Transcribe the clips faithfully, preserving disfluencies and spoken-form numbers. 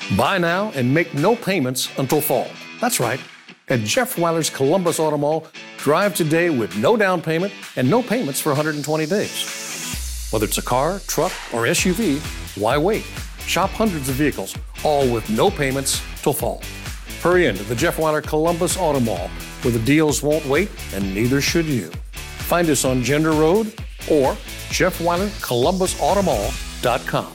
Buy now and make no payments until fall. That's right. At Jeff Weiler's Columbus Auto Mall, drive today with no down payment and no payments for one hundred twenty days. Whether it's a car, truck, or S U V, why wait? Shop hundreds of vehicles, all with no payments till fall. Hurry into the Jeff Weiler Columbus Auto Mall, where the deals won't wait and neither should you. Find us on Gender Road or Jeff Weiler Columbus Auto Mall dot com.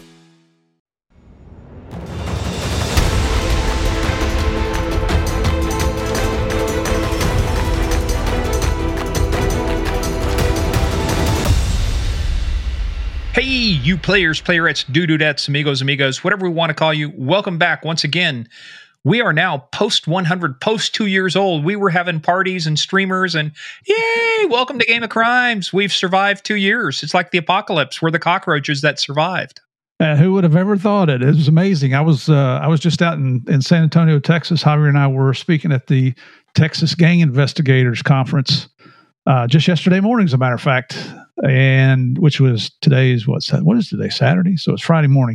Hey, you players, playerettes, doo-doodettes, amigos, amigos, whatever we want to call you, welcome back once again. We are now post one hundred, post two years old. We were having parties and streamers and yay, welcome to Game of Crimes. We've survived two years. It's like the apocalypse. We're the cockroaches that survived. Uh, who would have ever thought it? It was amazing. I was uh, I was just out in, in San Antonio, Texas. Javier and I were speaking at the Texas Gang Investigators Conference uh, just yesterday morning, as a matter of fact. And which was today's what what is today Saturday, so it's Friday morning,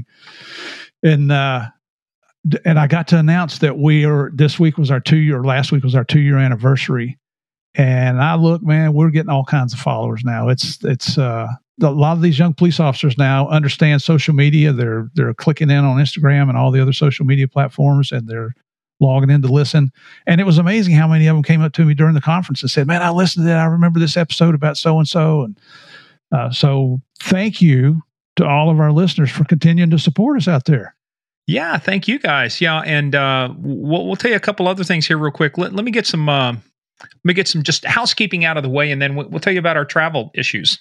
and uh, and I got to announce that we are this week was our two year last week was our two year anniversary, and I look, man, we're getting all kinds of followers now. It's it's uh, a lot of these young police officers now understand social media. They're they're clicking in on Instagram and all the other social media platforms, and they're logging in to listen. And it was amazing how many of them came up to me during the conference and said, "Man, I listened to that. I remember this episode about so and so." And Uh, so thank you to all of our listeners for continuing to support us out there. Yeah, thank you guys. Yeah, and uh, we'll, we'll tell you a couple other things here real quick. Let, let me get some uh, let me get some just housekeeping out of the way, and then we'll, we'll tell you about our travel issues.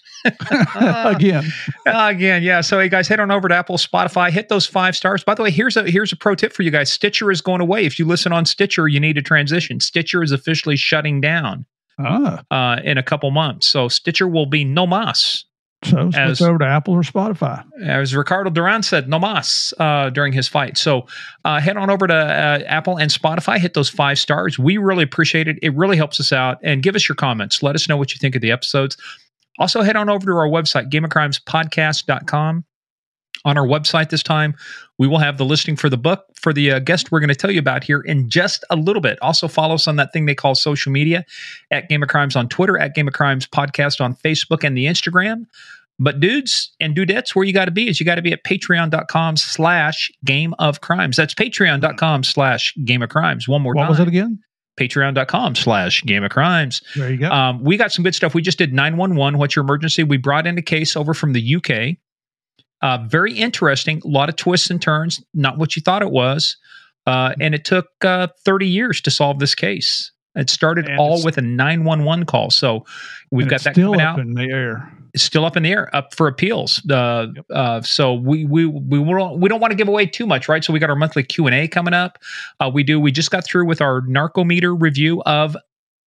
uh, again, uh, again, yeah. So, hey guys, head on over to Apple, Spotify, hit those five stars. By the way, here's a here's a pro tip for you guys. Stitcher is going away. If you listen on Stitcher, you need to transition. Stitcher is officially shutting down. Ah. Uh, in a couple months. So Stitcher will be no mas. So switch over to Apple or Spotify. As Ricardo Duran said, no mas uh, during his fight. So uh, head on over to uh, Apple and Spotify, hit those five stars. We really appreciate it. It really helps us out. And give us your comments. Let us know what you think of the episodes. Also, head on over to our website, game of crimes podcast dot com. On our website this time, we will have the listing for the book for the uh, guest we're going to tell you about here in just a little bit. Also, follow us on that thing they call social media, at Game of Crimes on Twitter, at Game of Crimes Podcast on Facebook and the Instagram. But dudes and dudettes, where you got to be is you got to be at patreon dot com slash Game of Crimes. That's patreon dot com slash Game of Crimes. One more what time. What was it again? patreon dot com slash Game of Crimes. There you go. Um, we got some good stuff. We just did nine one one, What's Your Emergency? We brought in a case over from the U K. Uh, very interesting. A lot of twists and turns. Not what you thought it was. Uh, and it took uh, thirty years to solve this case. It started and all with a nine one one call. So we've got that still coming up out. in the air. It's still up in the air, up for appeals. Uh, Yep. uh, so we we we won't, we don't want to give away too much, right? So we got our monthly Q and A coming up. Uh, we do. We just got through with our Narcometer review of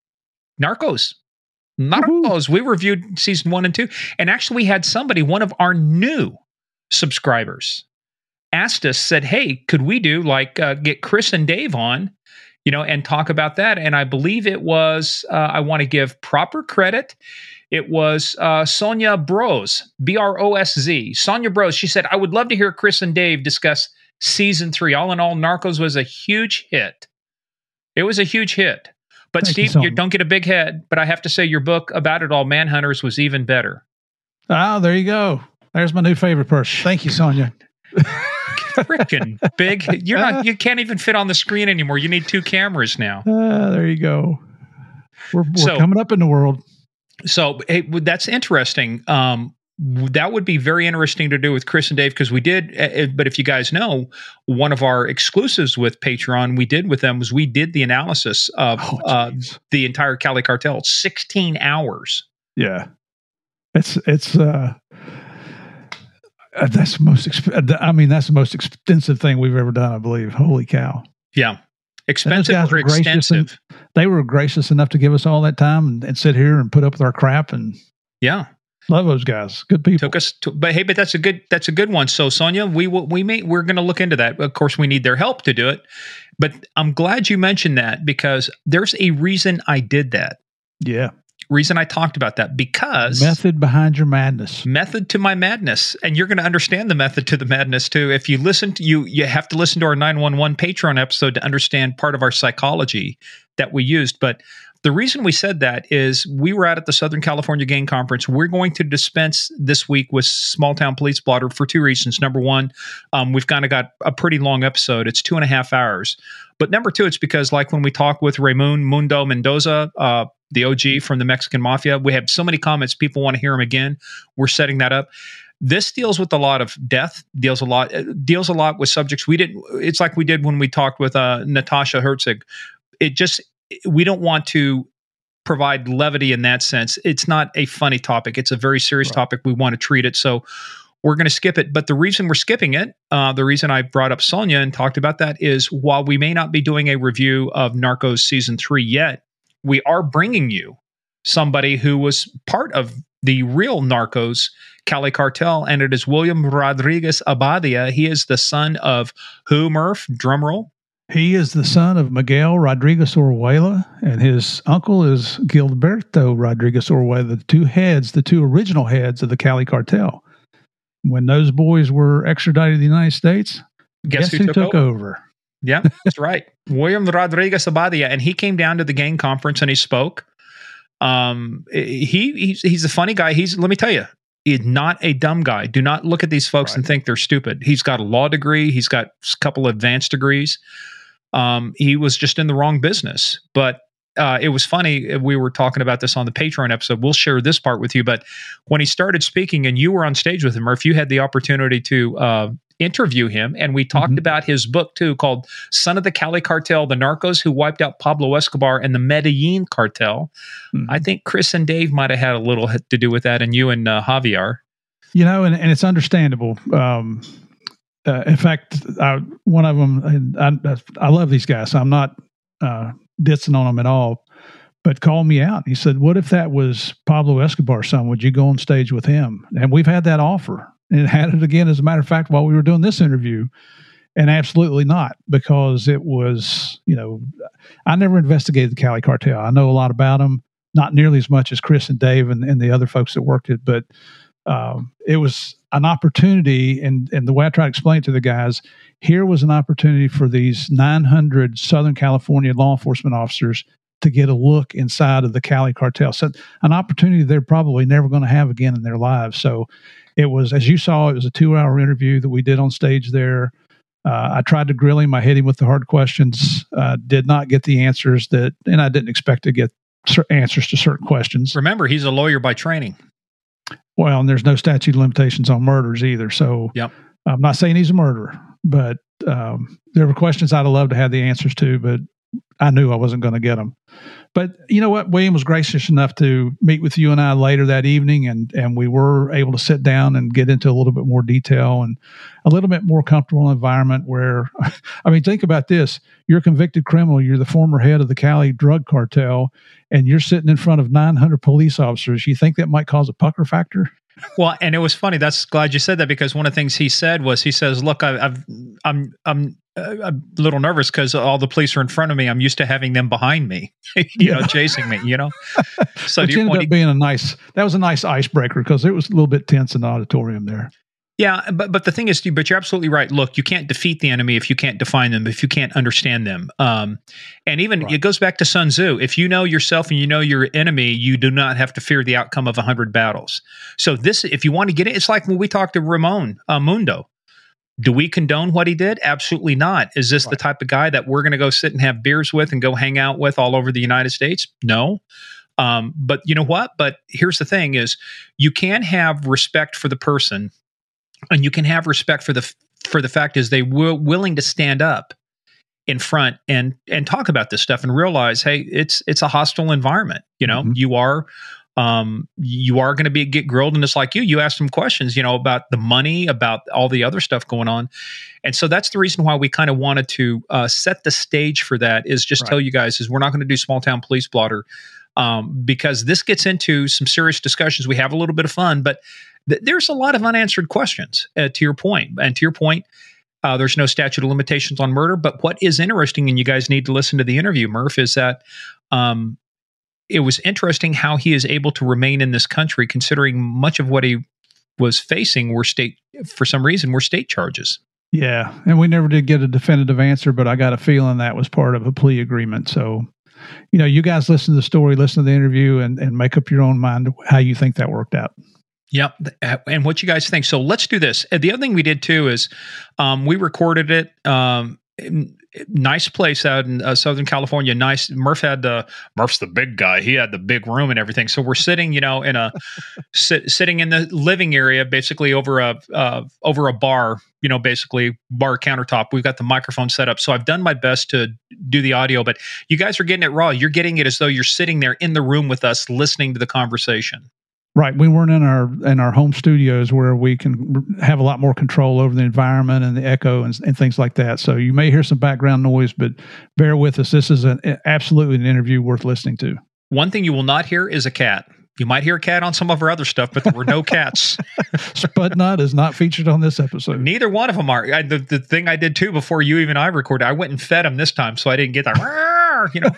Narcos. Narcos. Woo-hoo. We reviewed season one and two, and actually we had somebody, one of our new subscribers, asked us, said, "Hey, could we do like uh, get Chris and Dave on, you know, and talk about that?" And I believe it was. Uh, I want to give proper credit. It was uh, Sonia Bros, B R O S Z. Sonia Bros. She said, "I would love to hear Chris and Dave discuss season three." All in all, Narcos was a huge hit. It was a huge hit. But Thank Steve, you, you don't get a big head. But I have to say, your book about it all, Manhunters, was even better. Oh, there you go. There's my new favorite person. Thank you, Sonia. Freaking big. You're not. You can't even fit on the screen anymore. You need two cameras now. Uh, there you go. We're, we're So- coming up in the world. So hey, that's interesting. Um, that would be very interesting to do with Chris and Dave because we did. Uh, but if you guys know, one of our exclusives with Patreon, we did with them was we did the analysis of Oh, uh, jeez. the entire Cali cartel, sixteen hours. Yeah, it's it's. Uh, uh, that's the most. Exp- I mean, that's the most extensive thing we've ever done. I believe. Holy cow! Yeah, expensive guys or were gracious extensive. They were gracious enough to give us all that time and, and sit here and put up with our crap and Yeah. love those guys. Good people. Took us to, but hey, but that's a good that's a good one. So Sonia, we will we may we're going to look into that. Of course, we need their help to do it. But I'm glad you mentioned that because there's a reason I did that. Yeah. Reason I talked about that because method behind your madness. Method to my madness, and you're going to understand the method to the madness too. If you listen to you, you have to listen to our nine one one Patreon episode to understand part of our psychology that we used. But the reason we said that is we were out at the Southern California Gang Conference. We're going to dispense this week with Small Town Police Blotter for two reasons. Number one, um, we've kind of got a pretty long episode. It's two and a half hours. But number two, it's because like when we talk with Raymun Mundo Mendoza, uh, the O G from the Mexican Mafia, we have so many comments. People want to hear him again. We're setting that up. This deals with a lot of death, deals a lot, deals a lot with subjects we didn't. It's like we did when we talked with uh, Natasha Herzig. It just, we don't want to provide levity in that sense. It's not a funny topic. It's a very serious right. topic. We want to treat it. So we're going to skip it. But the reason we're skipping it, uh, the reason I brought up Sonia and talked about that is while we may not be doing a review of Narcos season three yet, we are bringing you somebody who was part of the real Narcos Cali cartel, and it is William Rodriguez Abadia. He is the son of who, Murph? Drumroll. He is the son of Miguel Rodriguez Orihuela, and his uncle is Gilberto Rodriguez Orihuela, the two heads, the two original heads of the Cali cartel. When those boys were extradited to the United States, guess, guess who, who took, took over? over? Yeah, that's right. William Rodriguez Abadia, and he came down to the gang conference and he spoke. Um, he he's, he's a funny guy. He's let me tell you, he's not a dumb guy. Do not look at these folks right. and think they're stupid. He's got a law degree. He's got a couple of advanced degrees. Um, he was just in the wrong business. But uh, it was funny. We were talking about this on the Patreon episode. We'll share this part with you. But when he started speaking and you were on stage with him, or if you had the opportunity to uh, interview him, and we talked mm-hmm. about his book too, called Son of the Cali Cartel, The Narcos Who Wiped Out Pablo Escobar and the Medellin Cartel. Mm-hmm. I think Chris and Dave might have had a little to do with that, and you and uh, Javier. You know, and, and it's understandable. Um, uh, in fact, I, one of them, I, I love these guys. So I'm not uh, ditsing on them at all, but called me out. He said, what if that was Pablo Escobar's son? Would you go on stage with him? And we've had that offer. And had it again, as a matter of fact, while we were doing this interview, and absolutely not, because it was, you know, I never investigated the Cali cartel. I know a lot about them, not nearly as much as Chris and Dave and, and the other folks that worked it, but um, it was an opportunity, and, and the way I try to explain it to the guys, here was an opportunity for these nine hundred Southern California law enforcement officers to get a look inside of the Cali cartel. So an opportunity they're probably never going to have again in their lives. So it was, as you saw, it was a two-hour interview that we did on stage there. Uh, I tried to grill him. I hit him with the hard questions. Uh, did not get the answers that, and I didn't expect to get answers to certain questions. Remember, he's a lawyer by training. Well, and there's no statute of limitations on murders either. So yep. I'm not saying he's a murderer, but um, there were questions I'd have loved to have the answers to, but I knew I wasn't going to get them. But you know what? William was gracious enough to meet with you and I later that evening, and and we were able to sit down and get into a little bit more detail and a little bit more comfortable environment where, I mean, think about this. You're a convicted criminal. You're the former head of the Cali drug cartel, and you're sitting in front of nine hundred police officers. You think that might cause a pucker factor? Well, and it was funny. That's glad you said that, because one of the things he said was, he says, look, I, I've, I'm, I'm, a little nervous because all the police are in front of me. I'm used to having them behind me, you yeah. know, chasing me, you know? So Which ended up he, being a nice, that was a nice icebreaker because it was a little bit tense in the auditorium there. Yeah. But, but the thing is, but you're absolutely right. Look, you can't defeat the enemy if you can't define them, if you can't understand them. Um, and even right. it goes back to Sun Tzu. If you know yourself and you know your enemy, you do not have to fear the outcome of a hundred battles. So this, if you want to get it, it's like when we talked to Ramon uh, Mundo. Do we condone what he did? Absolutely not. Is this right. the type of guy that we're going to go sit and have beers with and go hang out with all over the United States? No. Um, but you know what? But here's the thing is, you can have respect for the person, and you can have respect for the for the fact is they were willing to stand up in front and and talk about this stuff and realize, hey, it's it's a hostile environment. You know, mm-hmm. you are Um, you are going to be get grilled, and it's like you, you ask them questions, you know, about the money, about all the other stuff going on. And so that's the reason why we kind of wanted to uh, set the stage for that, is just right. tell you guys is we're not going to do Small Town Police Blotter um, because this gets into some serious discussions. We have a little bit of fun, but th- there's a lot of unanswered questions uh, to your point. And to your point, uh, there's no statute of limitations on murder. But what is interesting, and you guys need to listen to the interview, Murph, is that um, it was interesting how he is able to remain in this country, considering much of what he was facing were state, for some reason, were state charges. Yeah, and we never did get a definitive answer, but I got a feeling that was part of a plea agreement. So, you know, you guys listen to the story, listen to the interview, and, and make up your own mind how you think that worked out. Yep. And what you guys think. So let's do this. The other thing we did too is um, we recorded it. Um, nice place out in uh, Southern California. Nice. Murph had the, Murph's the big guy. He had the big room and everything. So we're sitting, you know, in a, sit, sitting in the living area, basically over a, uh, over a bar, you know, basically bar countertop. We've got the microphone set up. So I've done my best to do the audio, but you guys are getting it raw. You're getting it as though you're sitting there in the room with us, listening to the conversation. Right. We weren't in our in our home studios where we can have a lot more control over the environment and the echo and, and things like that. So you may hear some background noise, but bear with us. This is an, absolutely an interview worth listening to. One thing you will not hear is a cat. You might hear a cat on some of our other stuff, but there were no cats. Spudnut is not featured on this episode. Neither one of them are. I, the, the thing I did too before you even I recorded, I went and fed them this time, so I didn't get that. You know.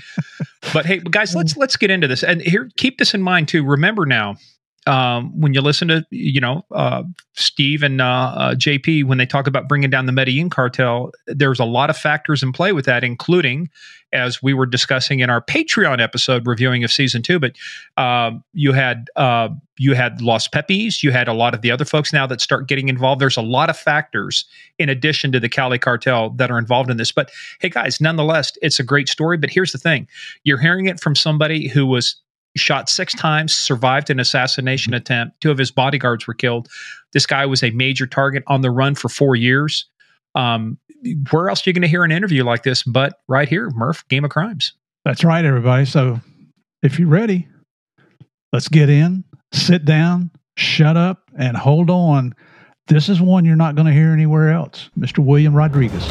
But hey, guys, let's let's get into this. And here, keep this in mind too. Remember now, um, when you listen to you know uh, Steve and uh, uh, J P when they talk about bringing down the Medellin cartel, there's a lot of factors in play with that, including, as we were discussing in our Patreon episode reviewing of season two. But um, you had uh, you had Los Pepis, you had a lot of the other folks now that start getting involved. There's a lot of factors in addition to the Cali cartel that are involved in this. But hey, guys, nonetheless, it's a great story. But here's the thing: you're hearing it from somebody who was shot six times, survived an assassination mm-hmm. attempt. Two of his bodyguards were killed. This guy was a major target, on the run for four years. Um, where else are you going to hear an interview like this but right here, Murph, Game of Crimes? That's right, everybody. So if you're ready, let's get in, sit down, shut up, and hold on. This is one you're not going to hear anywhere else. Mister William Rodriguez.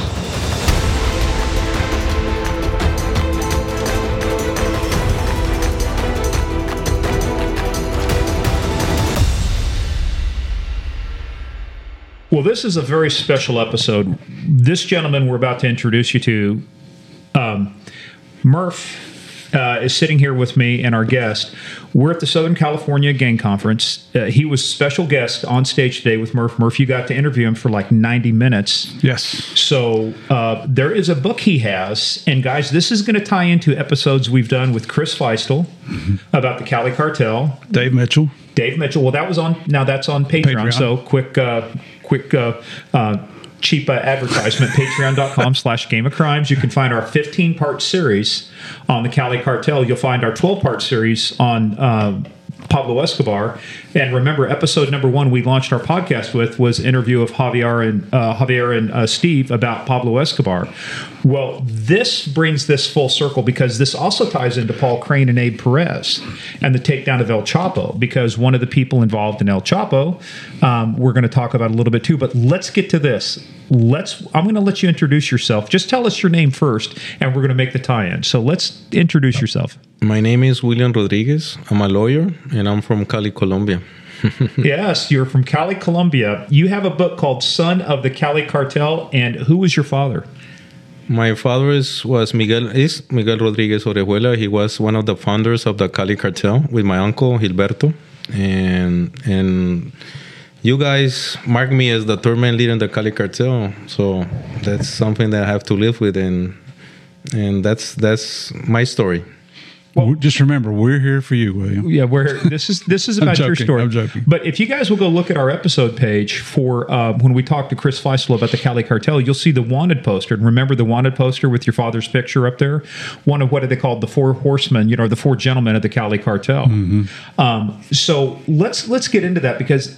Well, this is a very special episode. This gentleman we're about to introduce you to, um, Murph, uh, is sitting here with me and our guest. We're at the Southern California Gang Conference. Uh, he was special guest on stage today with Murph. Murph, you got to interview him for like ninety minutes. Yes. So uh, there is a book he has. And guys, this is going to tie into episodes we've done with Chris Feistel mm-hmm. about the Cali cartel. Dave Mitchell. Dave Mitchell. Well, that was on, now that's on Patreon. Patreon. So quick, uh, quick, uh, uh, cheap uh, advertisement, patreon.com slash Game of Crimes. You can find our fifteen part series on the Cali cartel. You'll find our twelve part series on uh, Pablo Escobar. And remember, episode number one we launched our podcast with was interview of Javier and uh, Javier and uh, Steve about Pablo Escobar. Well, this brings this full circle because this also ties into Paul Crane and Abe Perez and the takedown of El Chapo, because one of the people involved in El Chapo, um, we're going to talk about a little bit too. But let's get to this. Let's. I'm going to let you introduce yourself. Just tell us your name first, and we're going to make the tie-in. So let's introduce yourself. My name is William Rodriguez. I'm a lawyer, and I'm from Cali, Colombia. Yes, you're from Cali, Colombia. You have a book called Son of the Cali Cartel, and who was your father? My father is, was Miguel is Miguel Rodriguez Orejuela. He was one of the founders of the Cali Cartel with my uncle Gilberto, and and you guys mark me as the third man leader in the Cali Cartel. So that's something that I have to live with, and and that's that's my story. Well, just remember, we're here for you, William. Yeah, we're this is this is about your story. I'm joking. But if you guys will go look at our episode page for uh, when we talked to Chris Feistel about the Cali Cartel, you'll see the wanted poster. And remember the wanted poster with your father's picture up there? One of what are they called? The four horsemen, you know, the four gentlemen of the Cali Cartel. Mm-hmm. Um, so let's let's get into that, because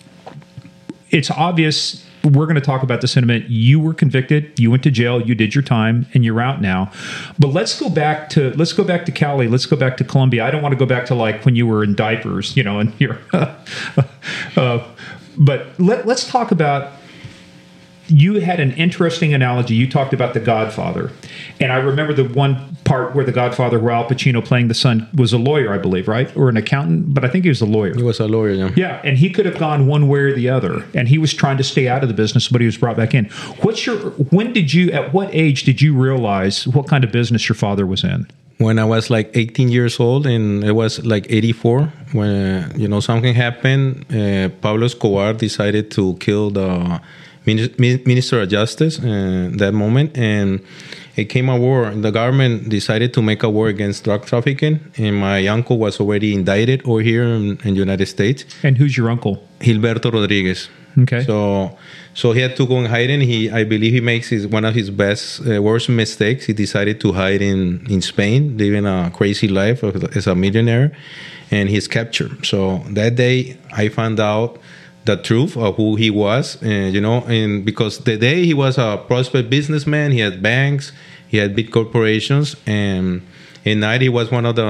it's obvious. We're going to talk about this in a minute. You were convicted. You went to jail. You did your time, and you're out now. But let's go back to let's go back to Cali. Let's go back to Colombia. I don't want to go back to like when you were in diapers, you know, and you're. uh, but let let's talk about you had an interesting analogy. You talked about The Godfather. And I remember the one part where The Godfather, where Al Pacino playing the son, was a lawyer, I believe, right? Or an accountant, but I think he was a lawyer. He was a lawyer, yeah. Yeah, and he could have gone one way or the other. And he was trying to stay out of the business, but he was brought back in. What's your, when did you, at what age did you realize what kind of business your father was in? When I was like eighteen years old, and it was like eighty-four, when, you know, something happened. Uh, Pablo Escobar decided to kill the Minister of Justice in that moment, and it came a war. The government decided to make a war against drug trafficking, and my uncle was already indicted over here in, in the United States. And who's your uncle? Gilberto Rodriguez. Okay. So, so he had to go and hide, and he, I believe, he makes his one of his best, uh, worst mistakes. He decided to hide in, in Spain, living a crazy life as a millionaire, and he's captured. So that day, I found out the truth of who he was, and you know, and because the day he was a prosperous businessman, he had banks, he had big corporations, and in night he was one of the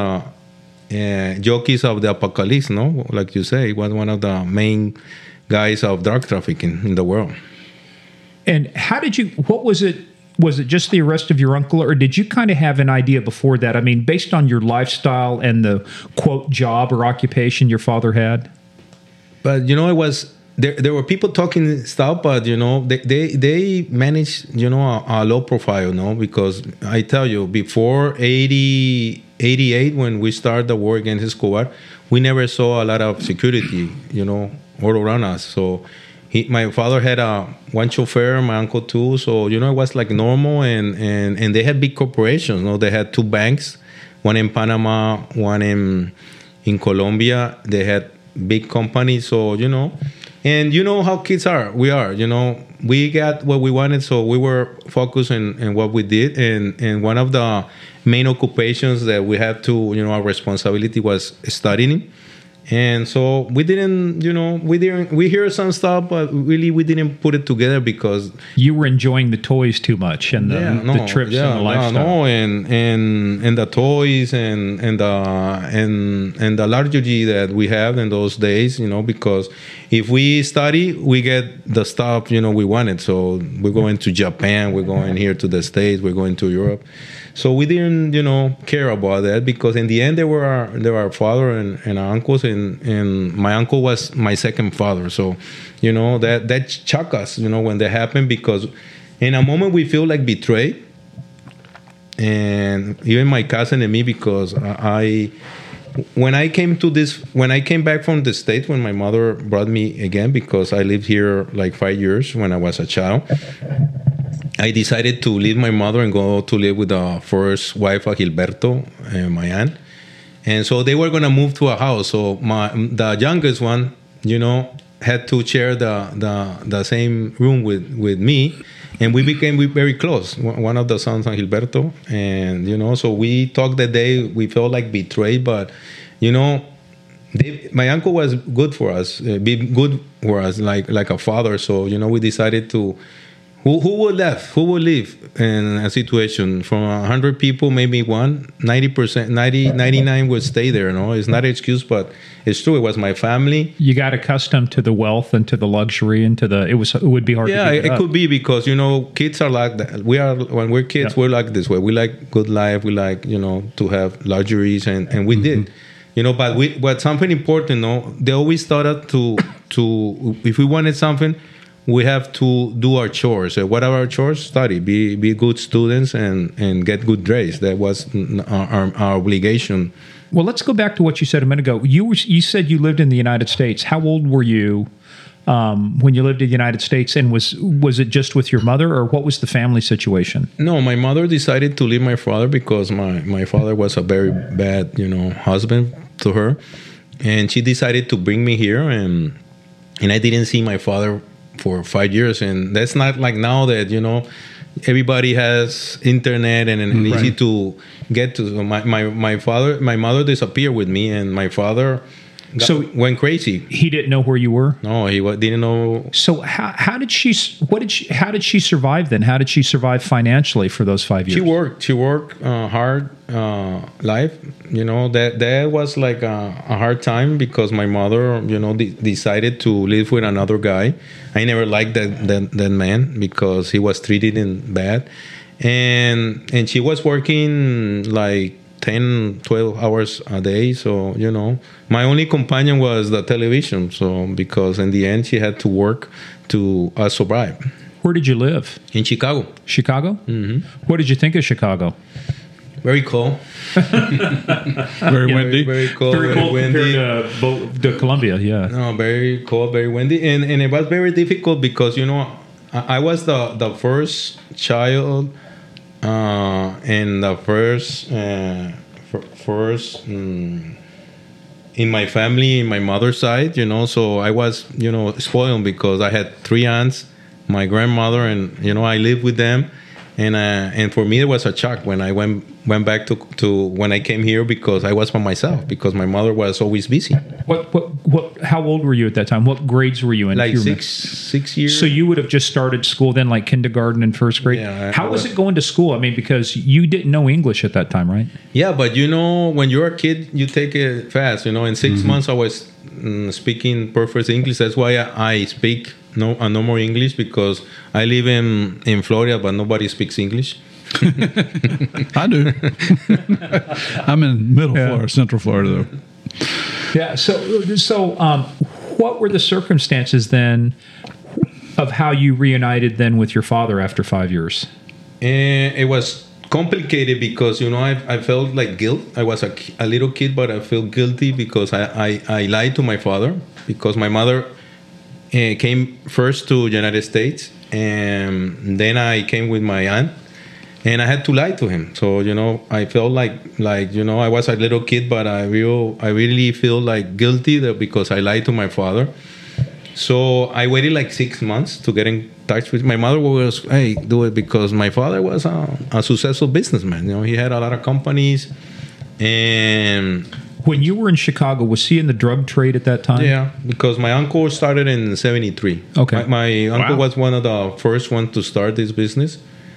uh, jockeys of the apocalypse, no, like you say, he was one of the main guys of drug trafficking in the world. And how did you, what was it, was it just the arrest of your uncle, or did you kind of have an idea before that? I mean, based on your lifestyle and the, quote, job or occupation your father had? But, you know, it was, there There were people talking stuff, but, you know, they, they, they managed, you know, a, a low profile, you know, because I tell you, before eighty, eighty-eight, when we started the war against Escobar, we never saw a lot of security, you know, all around us. So he, my father had a one chauffeur, my uncle too. So, you know, it was like normal, and, and, and they had big corporations. You know, they had two banks, one in Panama, one in in Colombia. They had big companies. So, you know, and you know how kids are. We are, you know, we got what we wanted. So we were focused in, in what we did. And, and one of the main occupations that we had to, you know, our responsibility was studying. And so we didn't, you know, we didn't, we hear some stuff, but really we didn't put it together because you were enjoying the toys too much and the, yeah, no, the trips yeah, and the lifestyle. No, no, and and and the toys and and the and and the luxury that we have in those days, you know, because if we study, we get the stuff, you know, we wanted. So we're going to Japan, we're going here to the States, we're going to Europe. So we didn't, you know, care about that because in the end they were our, they were our father and, and our uncles, and, and my uncle was my second father. So, you know, that that shocked us, you know, when that happened, because in a moment we feel like betrayed, and even my cousin and me, because I, when I came to this, when I came back from the States, when my mother brought me again, because I lived here like five years when I was a child. I decided to leave my mother and go to live with the first wife of Gilberto, uh, my aunt. And so they were going to move to a house. So my the youngest one, you know, had to share the the, the same room with, with me. And we became very close, one of the sons of Gilberto. And, you know, so we talked that day. We felt like betrayed. But, you know, they, my uncle was good for us, uh, be good for us, like like a father. So, you know, we decided to... Who who would left? Who would leave in a situation from a hundred people? Maybe one, ninety percent, ninety, ninety-nine would stay there. No, it's not an excuse, but it's true. It was my family. You got accustomed to the wealth and to the luxury and to the. It was. It would be hard. Yeah, to it, it could be because you know kids are like that. We are when we're kids, yeah. We're like this way. We like good life. We like you know to have luxuries, and, and we mm-hmm. did. You know, but we but something important. No, they always thought to to if we wanted something. We have to do our chores. Uh, what are our chores? Study, be be good students, and, and get good grades. That was our, our, our obligation. Well, let's go back to what you said a minute ago. You were, you said you lived in the United States. How old were you um, when you lived in the United States? And was was it just with your mother, or what was the family situation? No, my mother decided to leave my father because my, my father was a very bad, you know, husband to her, and she decided to bring me here, and and I didn't see my father for five years, and that's not like now that you know everybody has internet and, and right. easy to get to. My, my my father, my mother disappeared with me, and my father got, So- went crazy. He didn't know where you were. No, he wa- didn't know. So how how did she what did she how did she survive then? How did she survive financially for those five years? She worked. She worked uh, hard uh, life. You know that that was like a, a hard time because my mother, you know, de- decided to live with another guy. I never liked that, that that man because he was treated in bad, and and she was working like ten, twelve hours a day. So, you know, my only companion was the television. So, because in the end, she had to work to uh, survive. Where did you live? In Chicago. Chicago? Mm-hmm. What did you think of Chicago? Very cold. Very windy. Very cold. Very cold windy. compared to, Bo- to Colombia, yeah. No, very cold, very windy. And, and it was very difficult because, you know, I, I was the, the first child uh, and the first, uh, f- first um, in my family, in my mother's side, you know, so I was, you know, spoiled because I had three aunts, my grandmother, and, you know, I lived with them. And uh, and for me, it was a shock when I went went back to to when I came here because I was by myself because my mother was always busy. What what what how old were you at that time? What grades were you in? Like if you six remember? six years. So you would have just started school then, like kindergarten and first grade. Yeah, I- How I was was- it going to school? I mean, because you didn't know English at that time, right? Yeah, but you know, when you're a kid, you take it fast. You know, in 6 months, I was mm, speaking perfect English. That's why I, I speak no uh, no more English because I live in in Florida, but nobody speaks English. I do. I'm in middle Yeah. Florida, central Florida, though. Yeah. So so um, what were the circumstances then of how you reunited then with your father after five years? And it was complicated because you know I, I felt like guilt. I was a, ki- a little kid, but I felt guilty because I, I, I lied to my father because my mother uh, came first to United States and then I came with my aunt and I had to lie to him. So you know I felt like like you know I was a little kid, but I real I really feel like guilty that because I lied to my father. So I waited like six months to get in touch with my mother. Was hey, do it because my father was a, a successful businessman. You know, he had a lot of companies, and When you were in Chicago, was he in the drug trade at that time? yeah, because my uncle started in seventy-three. Okay. my, my uncle Wow. was one of the first ones to start this business,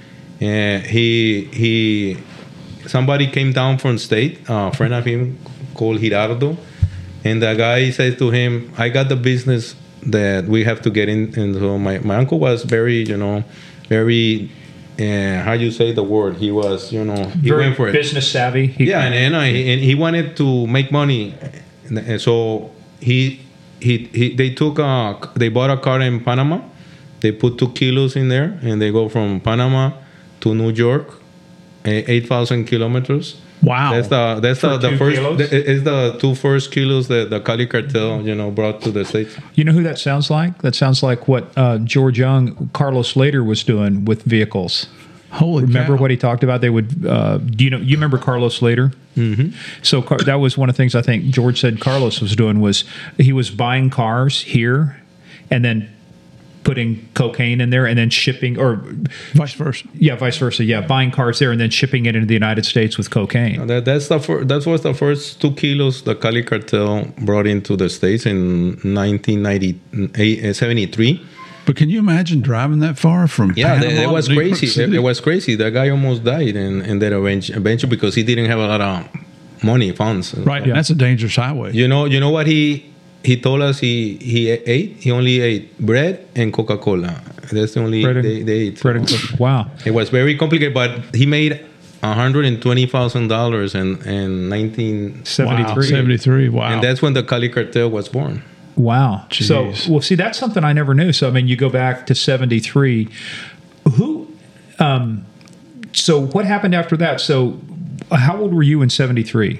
and he he somebody came down from state, a friend of him called Girardo, and the guy said to him, "I got the business that we have to get in." And so my, my uncle was very, you know, very, uh, how you say the word? He was, you know, he Very went for it. business savvy. He- Yeah, and, and, I, and he wanted to make money, and so he he, he they took a they bought a car in Panama. They put two kilos in there, and they go from Panama to New York, eh, eight thousand kilometers. Wow. That's the that's For the, the two first kilos? the- is the two first kilos that the Cali cartel you know brought to the States. You know who that sounds like? That sounds like what uh, George Young, Carlos Slater was doing with vehicles. Holy Remember cow. what he talked about? They would. Uh, do you know? You remember Carlos Slater? Mm-hmm. So Car- that was one of the things I think George said Carlos was doing was he was buying cars here, and then putting cocaine in there, and then shipping, or Vice versa. yeah, vice versa. Yeah, buying cars there and then shipping it into the United States with cocaine. That that's the fir- that was the first two kilos the Cali cartel brought into the States in nineteen seventy-three. But can you imagine driving that far from Yeah, Panama that, it was to New York crazy. It, City? it was crazy. That guy almost died, and and then eventually, eventually because he didn't have a lot of money, funds. Right. Yeah. That's a dangerous highway. You know, you know what he he told us he he ate. He only ate bread and Coca Cola. That's the only Bread and- they, they ate. Bread and coke. Wow. It was very complicated, but he made one hundred and twenty thousand dollars in in nineteen Wow. seventy-three. seventy-three. Wow. and that's when the Cali cartel was born. Wow. So, Jeez. well, see, that's something I never knew. So, I mean, you go back to seventy-three. Who, um, so what happened after that? So, how old were you in seventy-three?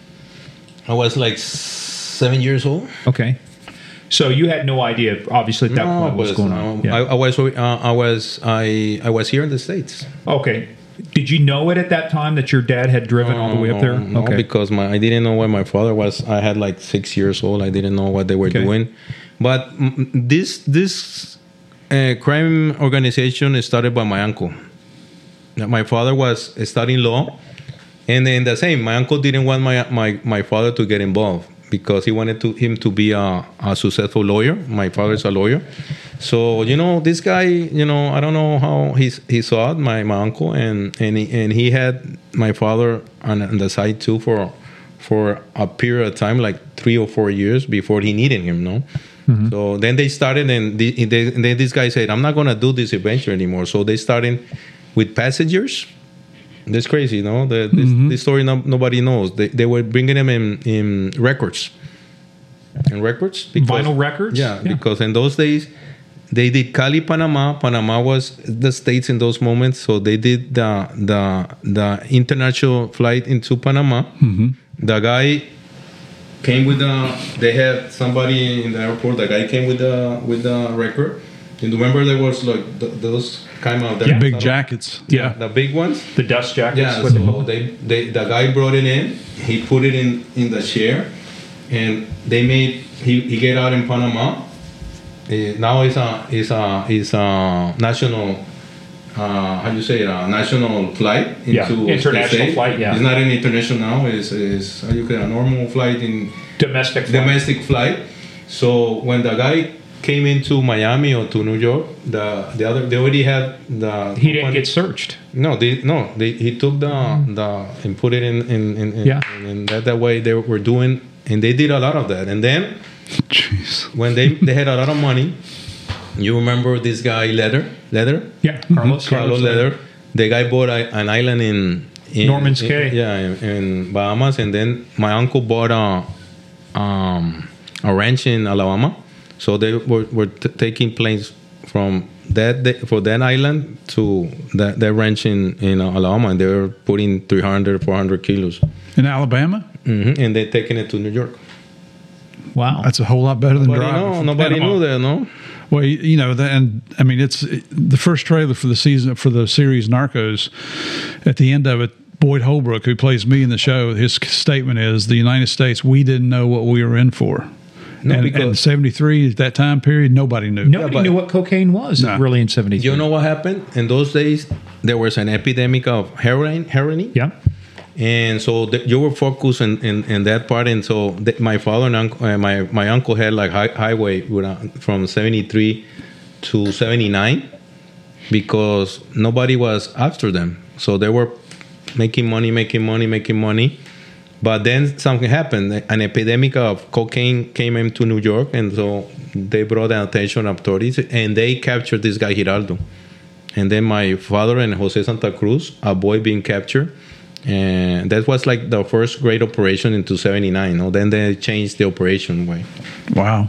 I was like seven years old. Okay. So, you had no idea, obviously, at that No, point, what's was, going uh, on. Yeah. I, I was uh, I was I I was here in the States. Okay. Did you know it at that time that your dad had driven all the way up there? No, Okay. because my I didn't know where my father was. I had like six years old. I didn't know what they were Okay. doing. But mm, this this uh, crime organization is started by my uncle. My father was studying law, and then the same. My uncle didn't want my my my father to get involved because he wanted to him to be a, a successful lawyer. My father is a lawyer. So, you know, this guy, you know, I don't know how he, he saw it, my, my uncle, and, and, he, and he had my father on, on the side too for for a period of time, like three or four years before he needed him, no? Mm-hmm. So then they started, and, the, they, and then this guy said, I'm not going to do this adventure anymore. So they started with passengers. That's crazy, no? The, this, Mm-hmm. this story no, nobody knows. They, they were bringing them in, in records. In records? Because, Vinyl records? Yeah, yeah, because in those days, they did Cali, Panama. Panama was the States in those moments. So they did the the the international flight into Panama. Mm-hmm. The guy came with the, they had somebody in the airport, the guy came with the with the record. And remember there was like th- those kind of... Yeah. Big jackets. Yeah. The big ones. The dust jackets. Yeah, with so the- they, they, the guy brought it in, he put it in, in the chair, and they made, he, he get out in Panama. Uh, now it's a, it's a, it's a national, uh, how do you say it, a national flight into Yeah, international S A. flight, yeah. It's not an international now, it's, it's how you call it, a normal flight in domestic. flight. domestic flight. So when the guy came into Miami or to New York, the the other they already had the He didn't get searched. no they no they he took the the and put it in in, in, in Yeah. and that that way they were doing, and they did a lot of that. And then Jeez. when they they had a lot of money, you remember this guy Leather Leather Yeah, Carlos. Carlos Leather, the guy bought a, an island in, in Norman's in- Cay. yeah, in, in Bahamas, and then my uncle bought a um, a ranch in Alabama. So they were, were t- taking planes from that day, for that island to that, that ranch in, in Alabama, and they were putting three hundred, four hundred kilos. In Alabama? hmm And they're taking it to New York. Wow. That's a whole lot better than Nobody, driving. know, from nobody Panama. knew that, no? Well, you you know, the, and I mean, it's the first trailer for the season for the series Narcos. At the end of it, Boyd Holbrook, who plays me in the show, his statement is, "The United States, we didn't know what we were in for." No, and, because- and seventy-three, at that time period, nobody knew. Nobody but- knew what cocaine was No. really in seventy-three. You know what happened? In those days, there was an epidemic of heroin, heroin. Yeah. And so th- you were focused in, in, in that part, and so th- my father and uncle, uh, my my uncle had like hi- highway with, uh, from seventy-three to seventy-nine, because nobody was after them. So they were making money, making money, making money. But then something happened. An epidemic of cocaine came into New York, and so they brought the attention of authorities, and they captured this guy Giraldo. And then my father and Jose Santa Cruz, a boy being captured. And that was like the first great operation into seventy-nine. No? Then they changed the operation way. Wow.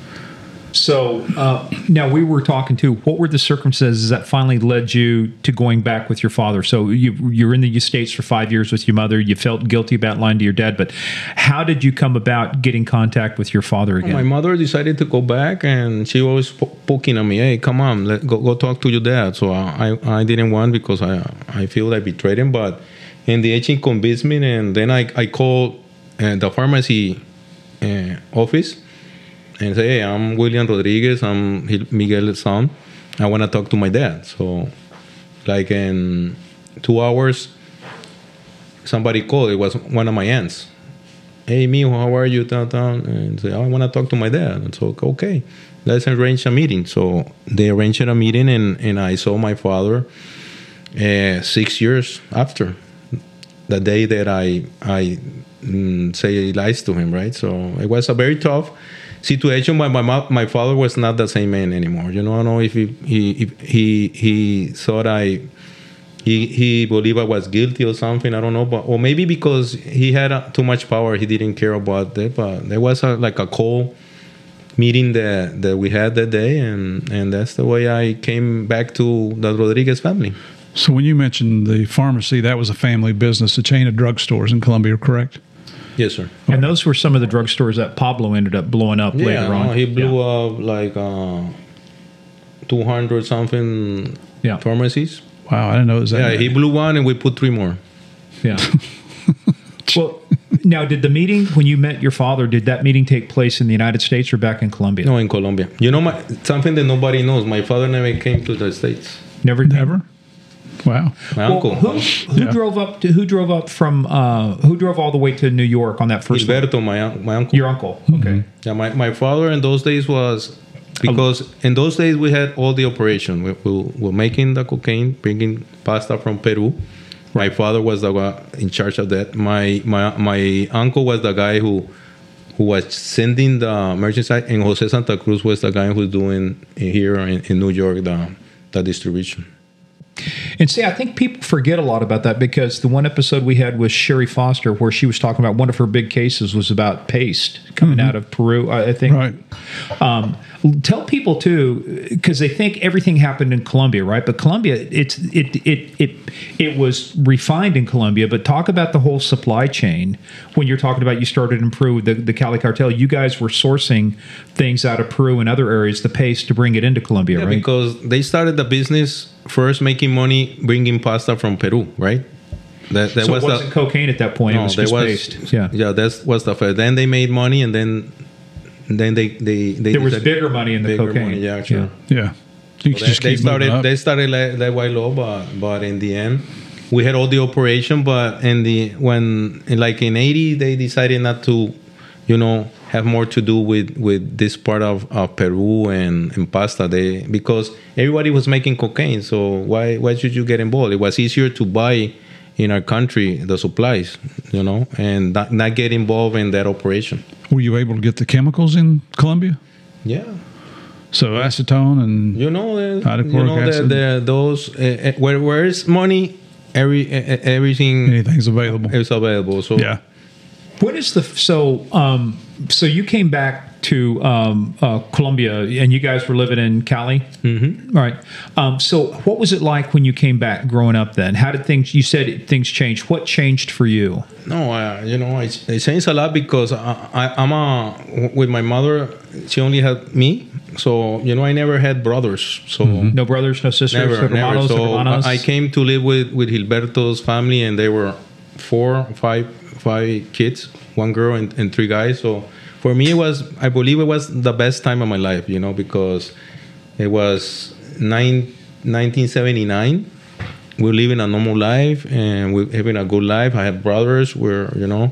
So uh, now we were talking too. What were the circumstances that finally led you to going back with your father? So you you're in the States for five years with your mother. You felt guilty about lying to your dad, but how did you come about getting contact with your father again? My mother decided to go back, and she was po- poking at me. Hey, come on, let, go go talk to your dad. So I I didn't want, because I I feel I betrayed him. But in the agent convinced me, and then I I called uh, the pharmacy uh, office. And say, hey, I'm William Rodriguez. I'm Miguel's son. I want to talk to my dad. So, like in two hours, somebody called. It was one of my aunts. Hey, Mijo, how are you? Ta, ta. And say, oh, I want to talk to my dad. And so, okay, let's arrange a meeting. So they arranged a meeting, and, and I saw my father uh, six years after the day that I I mm, say lies to him. Right. So it was a very tough situation. My my mo- my father was not the same man anymore. You know, I don't know if he he if he he thought I he he believed I was guilty or something. I don't know, but or maybe because he had uh, too much power, he didn't care about that. But there was a, like a cold meeting that that we had that day, and and that's the way I came back to the Rodriguez family. So when you mentioned the pharmacy, that was a family business, a chain of drugstores in Colombia, correct? Yes, sir. And those were some of the drugstores that Pablo ended up blowing up Yeah, later on. no, he blew Yeah. up like uh, two hundred something Yeah. pharmacies. Wow, I didn't know it was that. Yeah, many. he blew one, and we put three more. Yeah. Well, now, did the meeting when you met your father? Did that meeting take place in the United States or back in Colombia? No, in Colombia. You know, my something that nobody knows. My father never came to the States. Never. Never? Wow. My Well, uncle. who who Yeah. drove up to who drove up from uh, who drove all the way to New York on that first one? Gilberto, my, un- my uncle. Your uncle. Okay. Yeah, my, my father in those days was because in those days we had all the operation. We, we were making the cocaine, bringing pasta from Peru. My father was the guy in charge of that. My my my uncle was the guy who who was sending the merchandise, and Jose Santa Cruz was the guy who's doing here in, in New York the the distribution. And see, I think people forget a lot about that because the one episode we had with Sherry Foster, where she was talking about one of her big cases was about paste coming out of Peru. I I think. Right. Um, tell people too, because they think everything happened in Colombia, right? But Colombia, it's it it it it was refined in Colombia. But talk about the whole supply chain when you're talking about you started in Peru, the the Cali cartel. You guys were sourcing things out of Peru and other areas, the paste, to bring it into Colombia, Yeah, right? because they started the business first making money bringing pasta from Peru, right? That, that so was it wasn't the, cocaine at that point. it was there just was paste. Yeah. yeah. That's was the first. Then they made money, and then then they they, they There was did bigger money in the bigger cocaine. money, yeah, sure. Yeah. You So can just they, they keep moving started up. they started like that while low, but but in the end, we had all the operation. But in the when in like in eighty, they decided not to, you know, have more to do with with this part of, of Peru and, and pasta. They because everybody was making cocaine, so why why should you get involved? It was easier to buy in our country the supplies, you know, and not, not get involved in that operation. Were you able to get the chemicals in Colombia? Yeah. So acetone and You know, uh, you Hydrochloric know the, acid. the, those uh, uh, where where is money, every uh, everything anything's available. is available. So Yeah. What is the so um so you came back to um uh, Colombia and you guys were living in Cali, mm-hmm. right? Um, so what was it like when you came back growing up? Then how did things? You said things changed. What changed for you? no, uh, you know, it, it changed a lot because I, I, I'm a with my mother. She only had me, so you know, I never had brothers. So No brothers, no sisters, never, no never. hermanos, So hermanas? I I came to live with with Gilberto's family, and they were four, five, five kids, one girl and, and three guys. So for me, it was, I believe, it was the best time of my life, you know, because it was nine, nineteen seventy-nine. We're living a normal life and we're having a good life. I had brothers, we're, you know,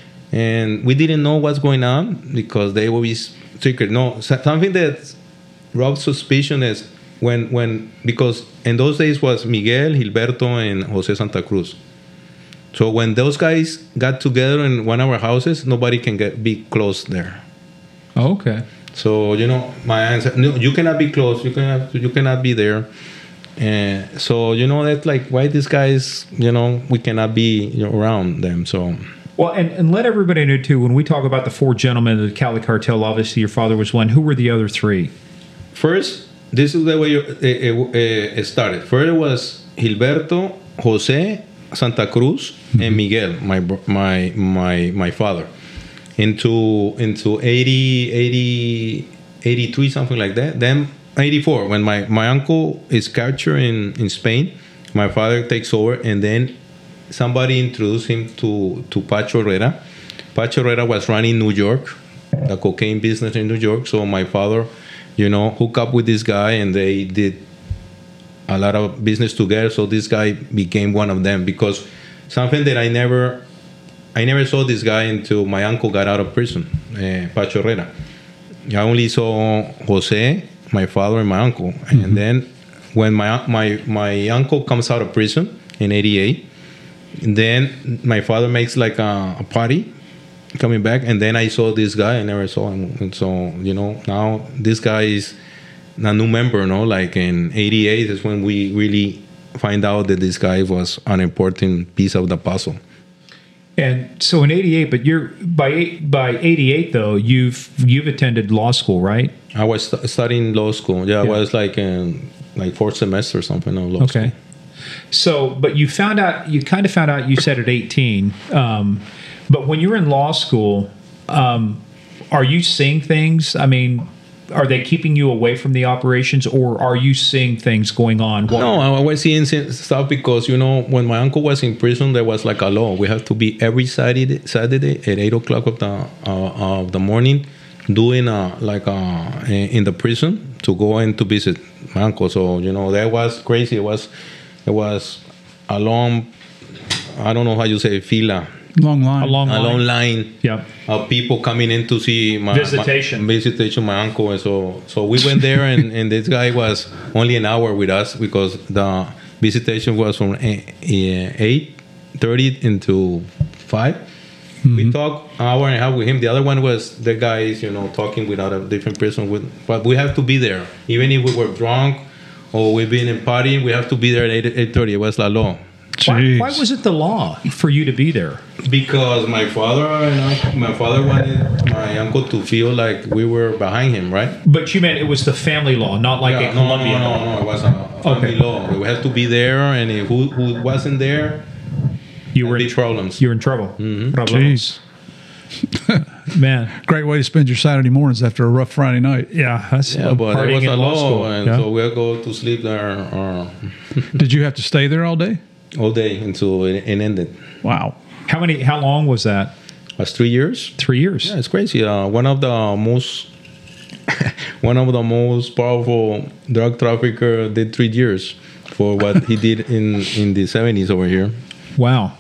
and we didn't know what's going on because they always secret. No, so- something that Rob's suspicion is when, when, because in those days was Miguel, Gilberto, and Jose Santa Cruz. So when those guys got together in one of our houses, nobody can get be close there. Oh, okay. So you know, my answer, no, you cannot be close. You cannot, you cannot be there. And so you know that's like why these guys, you know, we cannot be you know, around them. So Well, and, and let everybody know too. When we talk about the four gentlemen of the Cali cartel, obviously your father was one. Who were the other three? first, this is the way you, it, it, it started. First it was Gilberto, Jose, Santa Cruz, mm-hmm. and Miguel, my bro- my my my father. Into into eighty, eighty, eighty-three, something like that. Then eighty-four, when my, my uncle is captured in, in Spain, my father takes over, and then somebody introduced him to, to Pacho Herrera. Pacho Herrera was running New York, the cocaine business in New York. So my father, you know, hooked up with this guy, and they did a lot of business together. So this guy became one of them because something that I never, I never saw this guy until my uncle got out of prison, uh, Pacho Herrera. I only saw Jose, my father, and my uncle. Mm-hmm. And then when my my my uncle comes out of prison in eighty-eight, then my father makes like a, a party coming back, and then I saw this guy. I never saw him. And so, you know, now this guy is a new member, no? Like in eighty-eight is when we really find out that this guy was an important piece of the puzzle. And so in eighty-eight, but you're by eight, by eighty-eight though, you've you've attended law school, right? I was st- studying law school. Yeah, Yeah. I was like in like fourth semester or something of law Okay. school. So, but you found out, you kind of found out, you said at eighteen, um, but when you're in law school, um, are you seeing things? I mean, are they keeping you away from the operations, or are you seeing things going on? What- No, I was seeing s- stuff because, you know, when my uncle was in prison, there was like a law. We have to be every Saturday, Saturday at eight o'clock of the uh, of the morning doing uh, like uh, in the prison to go and to visit my uncle. So, you know, that was crazy. It was it was a long, I don't know how you say, fila. Long line. A long A line. long line Yep. of people coming in to see my Visitation. my, visitation, my uncle. And so, so we went there, and, and this guy was only an hour with us because the visitation was from eight thirty into five. Mm-hmm. We talked an hour and a half with him. The other one was the guys, you know, talking with other different person. With, but we have to be there, even if we were drunk or we've been in partying. We have to be there at eight eight thirty. It was la law. Why, why was it the law for you to be there? Because my father and uncle, my father wanted my uncle to feel like we were behind him, right? But you meant it was the family law, not like Yeah, a no, no, Colombian no, law. no, it was a family Okay. law. We had to be there, and if who, who wasn't there, You were in, big problems. you were in trouble. Mm-hmm. Problems. Man, Great way to spend your Saturday mornings after a rough Friday night. yeah, that's Yeah, but it partying was in a law law, school. and Yeah. so we'll go to sleep there uh, Did you have to stay there all day? all day until it, it ended. Wow. How many? How long was that? It was three years. Three years. Yeah, it's crazy. Uh, one of the most, one of the most powerful drug trafficker did three years for what he did in in the seventies over here. Wow.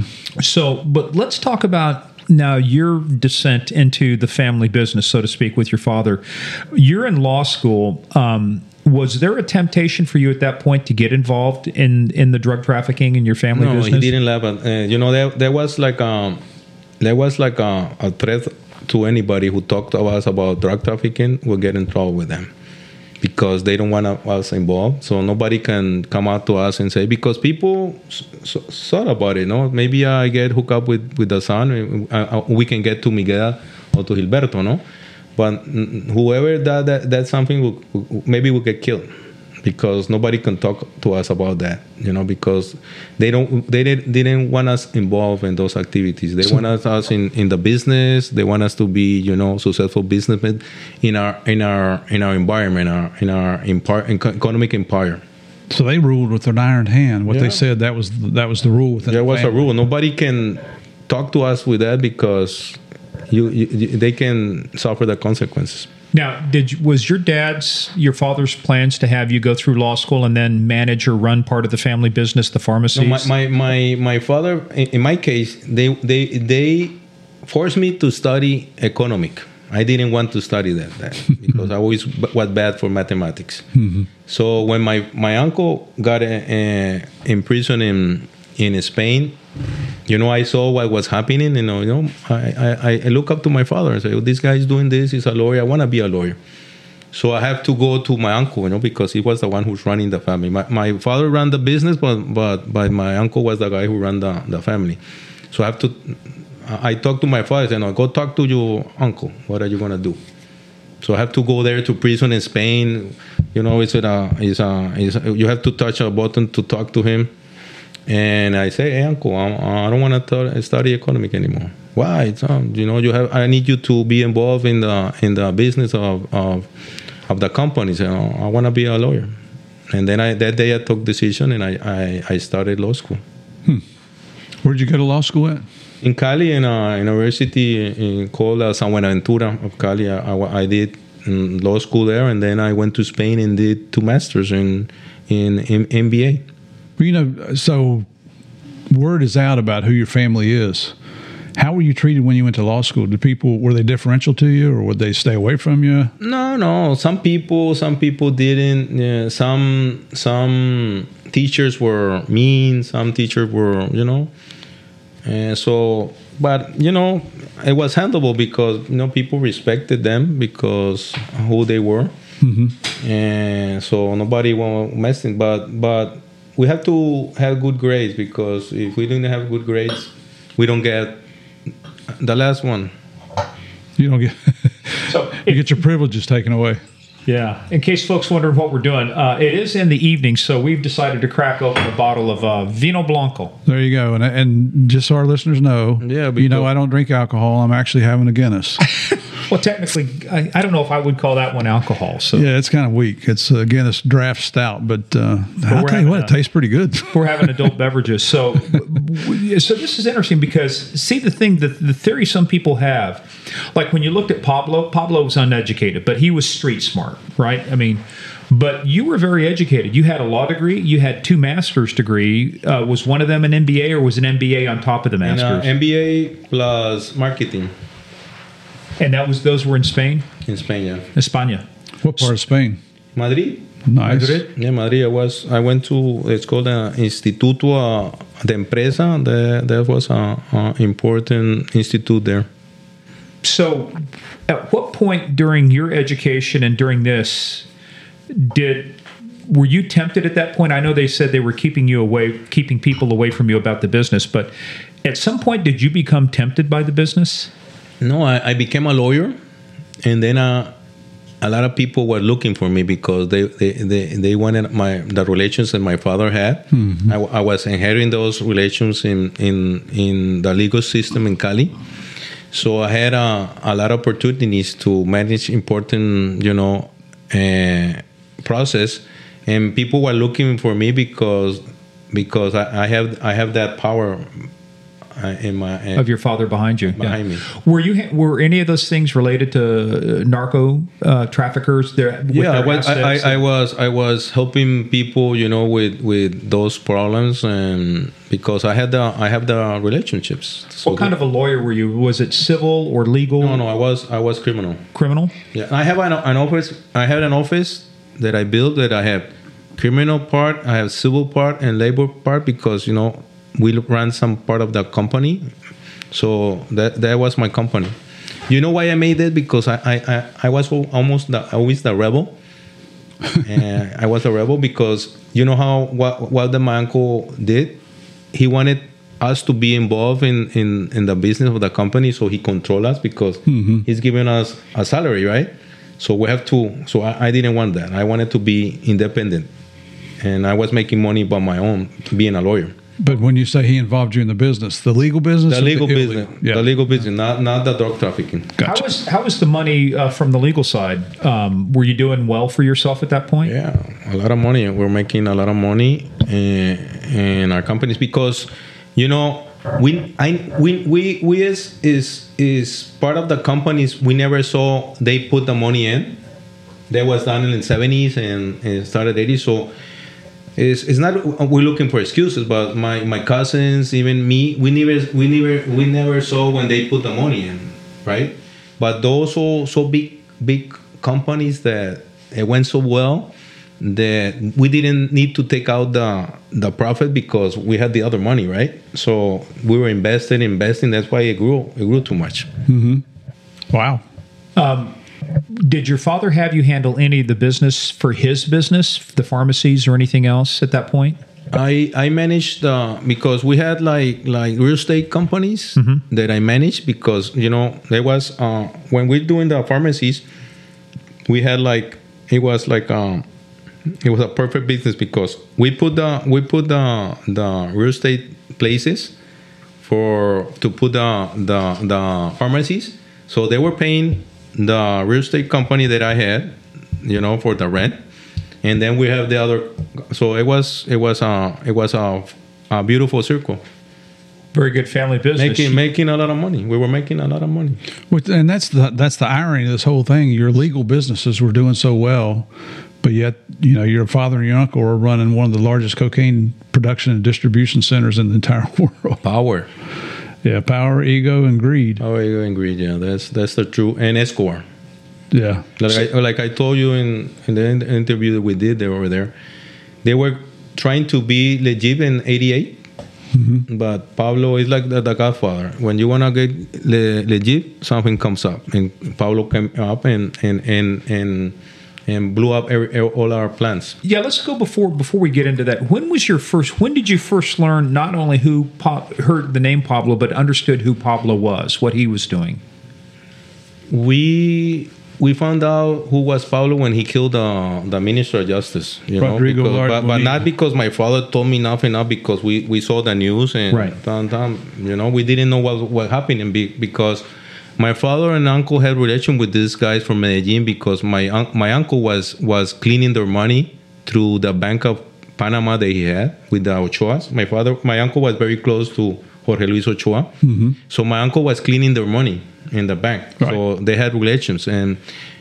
So, but let's talk about now your descent into the family business, so to speak, with your father. You're in law school. Um, was there a temptation for you at that point to get involved in, in the drug trafficking in your family No, business? he didn't laugh. At, uh, you know, there, there was like um, there was like a, a threat to anybody who talked to us about drug trafficking will get in trouble with them because they don't want us involved. So nobody can come out to us and say, because people s- s- thought about it. No, maybe I get hooked up with, with the son. uh, uh, We can get to Miguel or to Gilberto, no. But mm, whoever that, that that's something will, will- maybe will get killed because nobody can talk to us about that, you know, because they don't they didn't, didn't want us involved in those activities. They want us, us in, in the business. They want us to be, you know, successful businessmen in our in our in our environment, our in our empire, economic empire. So they ruled with an iron hand. What Yeah. they said that was that was the rule within There the was a family. rule. Nobody can talk to us with that because you, you, you they can suffer the consequences. Now, did you, was your dad's, your father's plans to have you go through law school and then manage or run part of the family business, the pharmacies? No, my, my, my, my father, in, in my case, they, they, they forced me to study economic. I didn't want to study that, that because I always b- was bad for mathematics. Mm-hmm. So when my, my uncle got uh, uh, in prison in, in Spain, you know, I saw what was happening. You know, you know, I, I, I look up to my father and say, oh, this guy is doing this. He's a lawyer. I want to be a lawyer. So I have to go to my uncle, you know, because he was the one who's running the family. My, my father ran the business, but, but but my uncle was the guy who ran the, the family. So I have to. I talked to my father and said, no, go talk to your uncle. What are you gonna do? So I have to go there to prison in Spain. You know, it's a, it's a, it's a you have to touch a button to talk to him. And I say, hey, uncle, I, I don't want to study economic anymore. Why? It's, um, you know, you have. I need you to be involved in the in the business of of, of the companies. You know, I want to be a lawyer. And then I that day I took decision and I, I, I started law school. Where'd you go to law school at? In Cali, in a university in, called uh, San Buenaventura of Cali, I, I, I did mm, law school there, and then I went to Spain and did two masters in in, in M B A. Well, you know, so word is out about who your family is. How were you treated when you went to law school? Did people, were they differential to you, or would they stay away from you? No, no. Some people, some people didn't. Yeah, some some teachers were mean. Some teachers were, you know. And so, but you know, it was handleable because you know people respected them because who they were, Mm-hmm. and so nobody was messing. But but we have to have good grades because if we didn't have good grades, we don't get the last one. You don't get, So you get your privileges taken away. Yeah. In case folks wondering what we're doing, uh, it is in the evening, so we've decided to crack open a bottle of uh, Vino Blanco. There you go. And and just so our listeners know, Yeah, you because- know, I don't drink alcohol. I'm actually having a Guinness. Well, technically, I, I don't know if I would call that one alcohol. So Yeah, it's kind of weak. It's a Guinness draft stout, but uh, I'll we're tell you what, having it a- tastes pretty good. we're having adult beverages. So, w- so this is interesting because see the thing, the, the theory some people have, like when you looked at Pablo, Pablo was uneducated, but he was street smart, right? I mean, But you were very educated. You had a law degree. You had two master's degree. Uh, was one of them an M B A or was an M B A on top of the And, master's? uh, M B A plus marketing And that was those were in Spain, in Spain, yeah. España. What part of Spain? Madrid. Nice. Madrid? Yeah, Madrid. I was. I went to. It's called uh, Instituto uh, de Empresa. The, that was a, a important institute there. So, at what point during your education and during this did were you tempted at that point? I know they said they were keeping you away, keeping people away from you about the business, but at some point, did you become tempted by the business? No, I, I became a lawyer, and then uh, a lot of people were looking for me because they they, they, they wanted my the relations that my father had. Mm-hmm. I, I was inheriting those relations in, in, in the legal system in Cali. So I had a, a lot of opportunities to manage important, you know, uh, process, and people were looking for me because because I, I have I have that power uh, in my uh, Of your father behind you, behind yeah. me. Were you were any of those things related to narco uh, traffickers? There, with Yeah, I their was, I, assets? I, I was I was helping people, you know, with, with those problems, and because I had the I have the relationships. So what kind of a lawyer were you? Was it civil or legal? No, no, I was I was criminal. Criminal? Yeah, I have an, an office. I had an office that I built that I have criminal part, I have civil part, and labor part because you know we ran some part of the company. So that that was my company. You know why I made it? Because I I, I was almost the, always the rebel. And I was a rebel because you know how what what the, my uncle did. He wanted us to be involved in, in, in the business of the company, so he controlled us because mm-hmm. he's giving us a salary, right? So we have to. So I, I didn't want that. I wanted to be independent, and I was making money by my own, being a lawyer. But when you say he involved you in the business, the legal business, The or legal illegal? business, Yeah. the legal business, not not the drug trafficking. Gotcha. How was how was the money uh, from the legal side? Um, were you doing well for yourself at that point? Yeah, a lot of money. We're making a lot of money in, in our companies because, you know, we I we we we is is is part of the companies. We never saw they put the money in. That was done in the seventies and, and started eighties. So it's it's not we're looking for excuses, but my, my cousins, even me, we never we never we never saw when they put the money in, right? But those so so big big companies that it went so well that we didn't need to take out the the profit because we had the other money, right? So we were invested, investing. That's why it grew. It grew too much. Wow. Did your father have you handle any of the business for his business, the pharmacies or anything else at that point? I I managed uh, because we had like like real estate companies Mm-hmm. that I managed because you know there was uh, when we're doing the pharmacies, we had like it was like um it was a perfect business because we put the we put the the real estate places for to put the the the pharmacies, so they were paying the real estate company that I had, you know, for the rent, and then we have the other. So it was it was a it was a, a beautiful circle, Very good family business. making making a lot of money. We were making a lot of money. With, and that's the that's the irony of this whole thing. Your legal businesses were doing so well, but yet you know your father and your uncle are running one of the largest cocaine production and distribution centers in the entire world. Power, Yeah, power, ego, and greed. power, ego, and greed. Yeah, that's that's the true. And Escobar. Yeah, Like I, like I told you in, in the in- interview that we did they over there, they were trying to be legit in eighty-eight, but Pablo is like the, the godfather. When you want to get le- legit, something comes up. And Pablo came up and and, and, and, and blew up every, all our plans. Yeah, let's go before before we get into that. When was your first? When did you first learn not only who pa- heard the name Pablo, but understood who Pablo was, what he was doing? We... We found out who was Pablo when he killed uh, the Minister of Justice. You Rodrigo know, because, but, but Larguini. not because my father told me nothing. Not because we, we saw the news and Right. dun, dun, you know we didn't know what what happened be- because my father and uncle had relation with these guys from Medellin because my un- my uncle was was cleaning their money through the Bank of Panama that he had with the Ochoas. My father, my uncle was very close to Jorge Luis Ochoa, so my uncle was cleaning their money in the bank. Right. So they had relations, and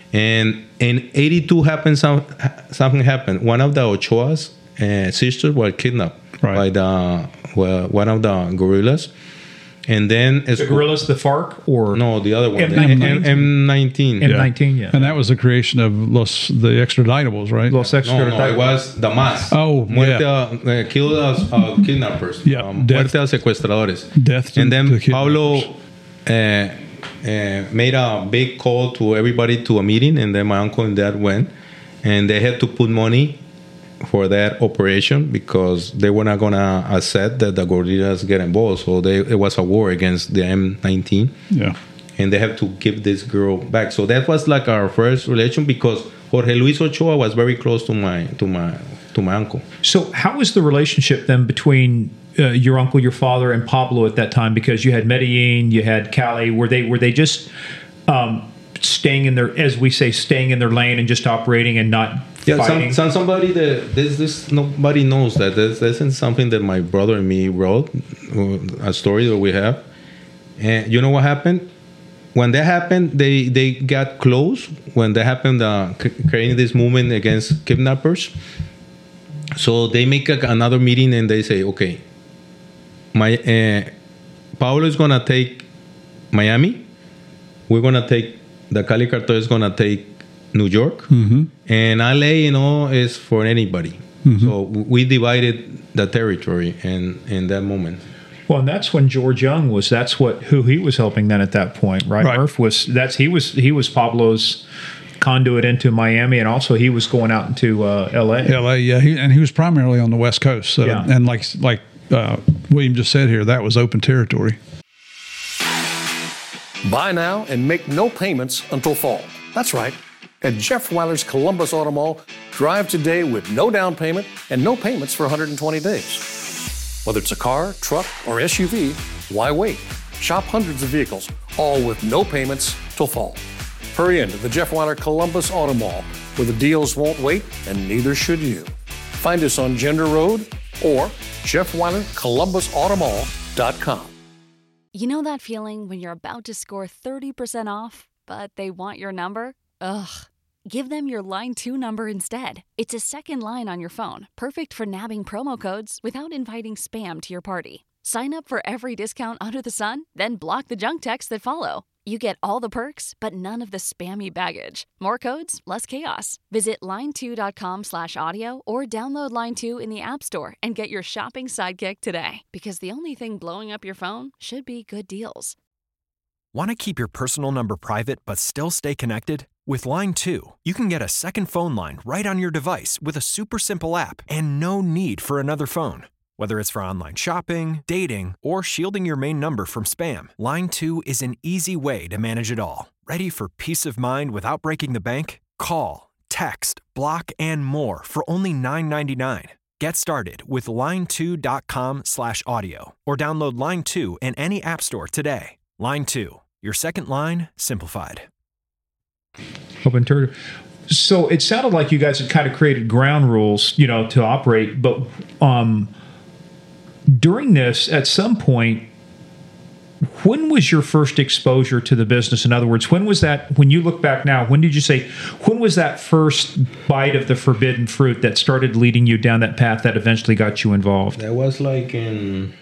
And in eighty-two happened some, something happened. One of the Ochoa's uh, sisters were kidnapped Right. by the well, one of the guerrillas. And then The guerrillas, the FARC, or no, the other one, M the nineteen. M nineteen. M nineteen, yeah. And that was the creation of Los the extraditables, right? Los No, no, it was the MAS. Oh, Muerte yeah. a, uh, killed us, uh, kidnappers. Yeah, um, death- Muerte a secuestradores. Death to- and then to the Pablo kidnappers. uh, uh, made a big call to everybody to a meeting, and then my uncle and dad went, and they had to put money for that operation because they were not gonna accept that the guerrillas get involved. So they, it was a war against the M nineteen. Yeah. And they have to give this girl back. So that was like our first relation because Jorge Luis Ochoa was very close to my to my to my uncle. So, how was the relationship then between uh, your uncle, your father, and Pablo at that time? Because you had Medellin, you had Cali. Were they were they just um, staying in their, as we say, staying in their lane and just operating and not Yeah, fighting? some, some somebody that this this nobody knows that this, this isn't something that my brother and me wrote, uh, a story that we have. And you know what happened? When that happened, they they got close. When that happened, uh, c- creating this movement against kidnappers. So they make a, another meeting and they say, okay, my uh, Paulo is gonna take Miami. We're gonna take the Cali Cartel is gonna take New York, Mm-hmm. and L A, you know, is for anybody. So we divided the territory in in that moment. Well, and that's when George Young was. That's what who he was helping then at that point, right? Right. Murph was. That's he was. He was Pablo's conduit into Miami, and also he was going out into uh, L A. L A, yeah, he, and he was primarily on the West Coast. So, Yeah. and like like uh, William just said here, that was open territory. Buy now and make no payments until fall. That's right. At Jeff Weiler's Columbus Auto Mall, drive today with no down payment and no payments for one hundred twenty days. Whether it's a car, truck, or S U V, why wait? Shop hundreds of vehicles, all with no payments till fall. Hurry into the Jeff Weiler Columbus Auto Mall, where the deals won't wait and neither should you. Find us on Gender Road or Jeff Weiler Columbus Auto Mall dot com. You know that feeling when you're about to score thirty percent off, but they want your number? Ugh. Give them your Line two number instead. It's a second line on your phone, perfect for nabbing promo codes without inviting spam to your party. Sign up for every discount under the sun, then block the junk texts that follow. You get all the perks, but none of the spammy baggage. More codes, less chaos. Visit line two dot com slash audio or download Line two in the App Store and get your shopping sidekick today. Because the only thing blowing up your phone should be good deals. Want to keep your personal number private but still stay connected? With Line two, you can get a second phone line right on your device with a super simple app and no need for another phone. Whether it's for online shopping, dating, or shielding your main number from spam, Line two is an easy way to manage it all. Ready for peace of mind without breaking the bank? Call, text, block, and more for only nine ninety-nine. Get started with line two dot com slash audio or download Line two in any app store today. Line two, your second line simplified. Open territory. So it sounded like you guys had kind of created ground rules, you know, to operate. But um, during this, at some point, when was your first exposure to the business? In other words, when was that? When you look back now, when did you say? When was that first bite of the forbidden fruit that started leading you down that path that eventually got you involved? That was like in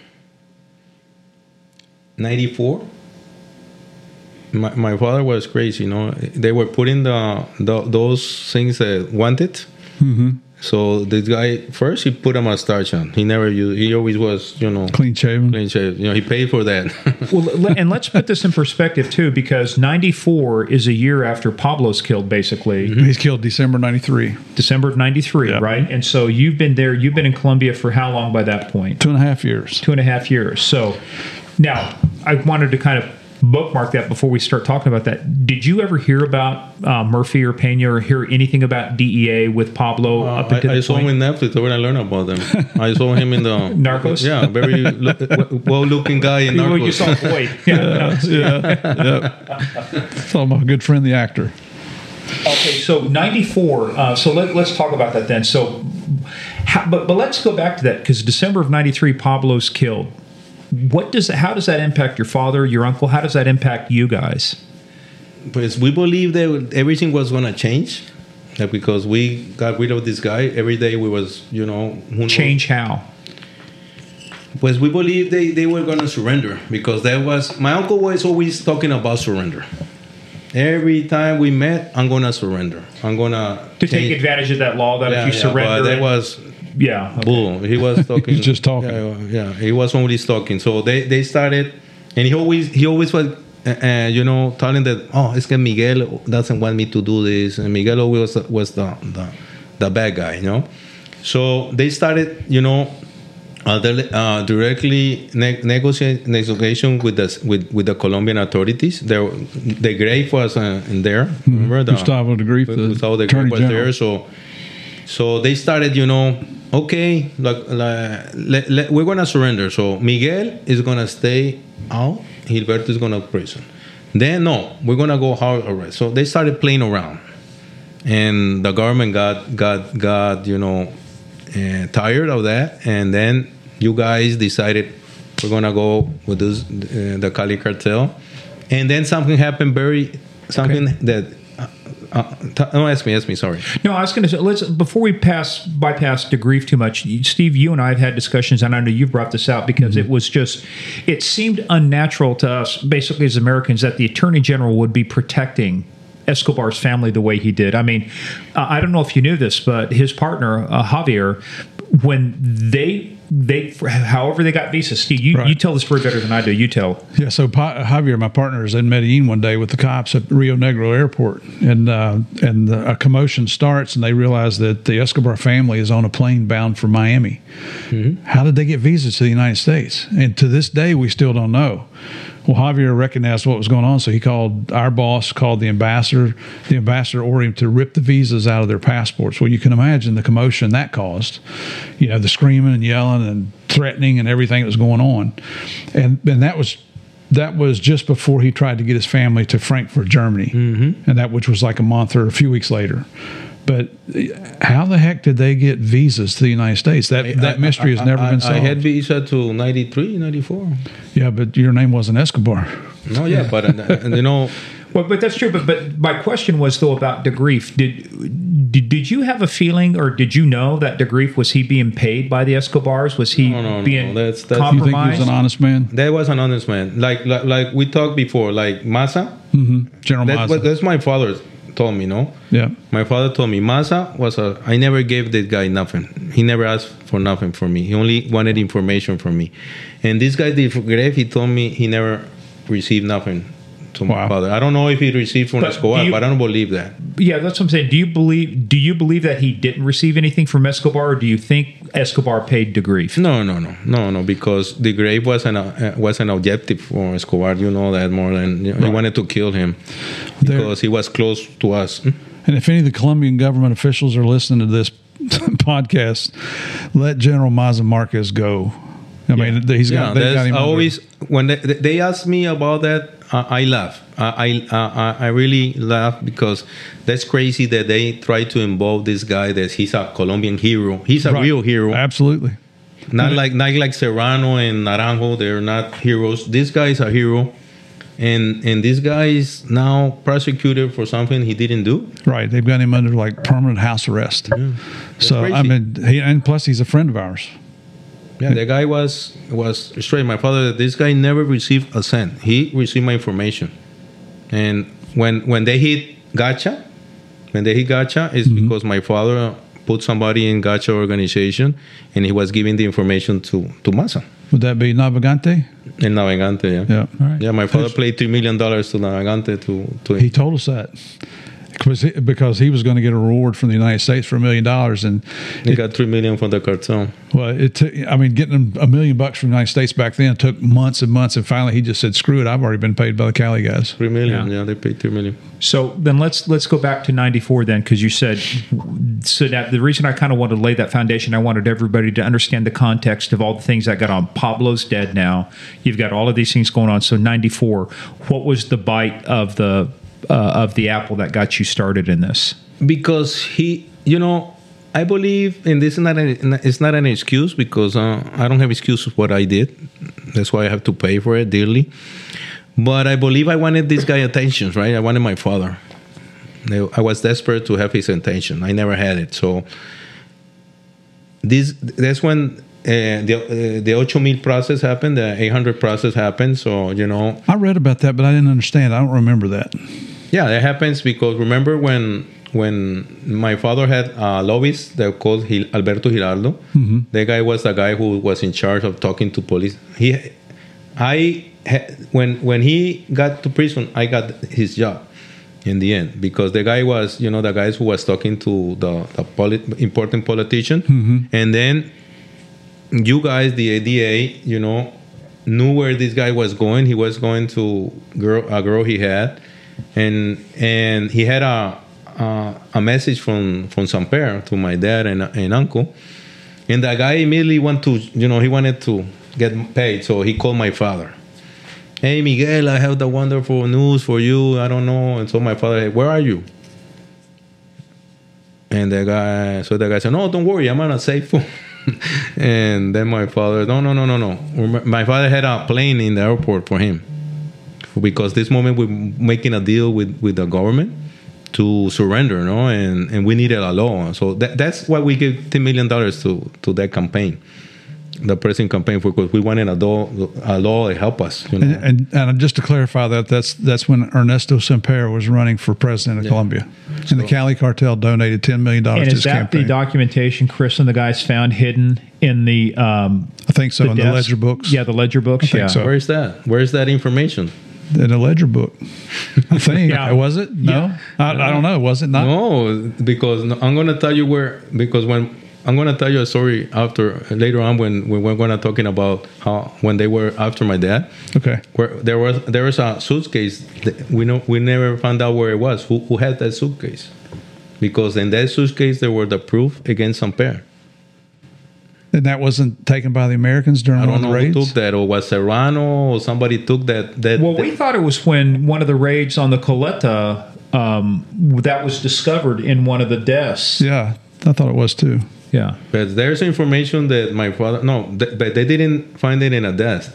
ninety-four. My, my father was crazy, you know. They were putting the, the those things that wanted. Mm-hmm. So this guy first he put a mustache on. He never used. He always was, you know, Clean shaven. clean shaved. You know, he paid for that. Well, le- and let's put this in perspective too, because ninety-four is a year after Pablo's killed, basically. He's killed December ninety-three. December of ninety-three, Yeah. right? And so you've been there, you've been in Colombia for how long by that point? Two and a half years. Two and a half years. So now I wanted to kind of bookmark that before we start talking about that. Did you ever hear about uh, Murphy or Pena or hear anything about D E A with Pablo Uh, up until I, I the saw point? him in Netflix when I learned about them. I saw him in the Narcos? Yeah, very look, well-looking guy in Well, Narcos. you saw Boyd. Yeah. Yeah. yeah. So my good friend, the actor. Okay, so ninety-four. Uh, so let, let's talk about that then. So, how, but but let's go back to that because December of ninety-three, Pablo's killed. What does how does that impact your father, your uncle? How does that impact you guys? pues we believe that everything was gonna change, that because we got rid of this guy. Every day we was, you know, who knows? Change how? Pues we believe they, they were gonna surrender, because that was my uncle was always talking about surrender. Every time we met, I'm gonna surrender. I'm gonna To change. take advantage of that law that Yeah, if you yeah, surrender, but that and- was yeah, okay. bull. He was talking. He's just talking. Yeah, yeah, he was only talking. So they, they started, and he always he always was, uh, uh, you know, telling that, oh, it's que Miguel doesn't want me to do this, and Miguel always was, was the, the the bad guy, you know. So they started, you know, uh, the, uh, directly ne- negotiate negotiation with the with, with the Colombian authorities. There, the grave was uh, in there. Mm-hmm. Remember the Gustavo de Grief, the Gustavo de Attorney Grief was General. there. So, so they started, you know, okay, like, like let, let, we're gonna surrender. So Miguel is gonna stay out. Gilberto is gonna prison. Then no, we're gonna go hard arrest. So they started playing around, and the government got got got you know uh, tired of that. And then you guys decided we're gonna go with this uh, the Cali cartel. And then something happened. Very something Okay. that. Uh, t- no, ask me, ask me. Sorry. No, I was going to say, let's before we pass bypass debrief too much. you- Steve, you and I have had discussions, and I know you've brought this out because it was just, it seemed unnatural to us, basically as Americans, that the Attorney General would be protecting Escobar's family the way he did. I mean, uh, I don't know if you knew this, but his partner uh, Javier, when they they however they got visas, Steve, you, Right. you tell the story better than I do. You tell. Yeah, so pa- Javier, my partner, is in Medellin one day with the cops at Rio Negro Airport, and uh, and the, a commotion starts, and they realize that the Escobar family is on a plane bound for Miami. How did they get visas to the United States? And to this day, we still don't know. Well, Javier recognized what was going on, so he called our boss, called the ambassador. The ambassador ordered him to rip the visas out of their passports. Well, you can imagine the commotion that caused. You know, the screaming and yelling and threatening and everything that was going on, and and that was that was just before he tried to get his family to Frankfurt, Germany, mm-hmm. and that which was like a month or a few weeks later. But how the heck did they get visas to the United States? That that I- mystery has I- never I, been solved. I had visa to ninety-three, ninety-four. Yeah, but your name wasn't Escobar. No, yeah, but uh, you know, Well, but that's true. But but my question was though about DeGrief. Did, did did you have a feeling, or did you know that DeGrief, was he being paid by the Escobars? Was he No, no, no, being that's- that's- You think he was compromised? an honest man? that was an honest man. Like like, like we talked before, like Massa. General That, Mazza. what, that's my father told me, no? Yeah. My father told me Massa was a. I never gave this guy nothing. He never asked for nothing from me. He only wanted information from me. And this guy, DeGrief, he told me he never received nothing to my Wow. father. I don't know if he received from But Escobar, do you- but I don't believe that. Yeah, that's what I'm saying. Do you believe? Do you believe that he didn't receive anything from Escobar, or do you think Escobar paid DeGrief? No, no, no, no, no. Because the grave was an uh, was an objective for Escobar. You know that more than you know, he wanted to kill him There- because he was close to us. And if any of the Colombian government officials are listening to this podcast, let General Mazza Marquez go. I mean, he's got. Yeah, they've got that's him I under- always when they, they ask me about that, uh, I laugh. I I, uh, I really laugh because that's crazy that they try to involve this guy that he's a Colombian hero. He's a Right. real hero. Absolutely. Not like not like Serrano and Naranjo. They're not heroes. This guy is a hero, and and this guy is now prosecuted for something he didn't do. Right. They've got him under like permanent house arrest. So I crazy. mean, he, and plus he's a friend of ours. Yeah, the guy was was straight. My father, this guy never received a cent. He received my information, and when when they hit Gacha, when they hit Gacha, it's because my father put somebody in Gacha organization, and he was giving the information to to Massa Would that be Navigante? in Navegante. Yeah, Yeah. All right. yeah. My father paid three million dollars to Navegante to to. He told us that. Because he, because he was going to get a reward from the United States for a million dollars, and he got three million from the cartel. well, it took. I mean, getting him a million bucks from the United States back then took months and months, and finally he just said, "Screw it! I've already been paid by the Cali guys." Three million. Yeah. Yeah, they paid three million. So then let's let's go back to ninety-four then, because you said so that the reason I kind of wanted to lay that foundation, I wanted everybody to understand the context of all the things that got on. Pablo's dead now. You've got all of these things going on. So ninety-four, what was the bite of the uh, of the apple that got you started in this? Because he, you know, I believe, and this is not an, it's not an excuse because uh, I don't have excuse of what I did. That's why I have to pay for it dearly. But I believe I wanted this guy attention, right? I wanted my father. I was desperate to have his attention. I never had it. So this that's when uh, the uh, the ocho mil process happened, the eight hundred process happened. So, you know. I read about that, but I didn't understand. I don't remember that. Yeah, that happens because remember when when my father had a lobbyist that called Gil, Alberto Giraldo. Mm-hmm. That guy was the guy who was in charge of talking to police. He, I, when when he got to prison, I got his job in the end because the guy was, you know, the guys who was talking to the, the polit- important politician. Mm-hmm. And then you guys, the A D A, you know, knew where this guy was going. He was going to girl, a girl he had. And and he had a uh, a message from from Samper to my dad and, and uncle, and the guy immediately went to, you know, he wanted to get paid, so he called my father. Hey Miguel, I have the wonderful news for you. I don't know, and so my father, hey, where are you? And the guy, so the guy said, no, don't worry, I'm on a safe phone. And then my father, no, no, no, no, no. My father had a plane in the airport for him. Because this moment we're making a deal with, with the government to surrender, no, and and we needed a law. So that, that's why we gave ten million dollars to to that campaign, the president campaign, because we wanted a law a law to help us. You know? and, and and just to clarify that, that's that's when Ernesto Samper was running for president of Yeah. Colombia, So- and the Cali cartel donated ten million dollars And to is his that campaign. the documentation Chris and the guys found hidden in the um, I think so, in the desk? ledger books. Yeah, the ledger books. think yeah. so. Where's that? Where's that information? In the ledger book. I think. Yeah. Was it? No, I, I don't know. Was it not? No, because no, I'm gonna tell you where. Because when I'm gonna tell you a story after later on when, when we're gonna talking about how when they were after my dad. Okay. Where there was there was a suitcase that we know we never found out where it was. Who who had that suitcase? Because in that suitcase there were the proof against Samper. And that wasn't taken by the Americans during I one don't of know the who raids? took that, or was Serrano, or somebody took that. that Well, that- we thought it was when one of the raids on the Coletta um, that was discovered in one of the desks. Yeah, I thought it was too. Yeah. But there's information that my father no, th- but they didn't find it in a desk.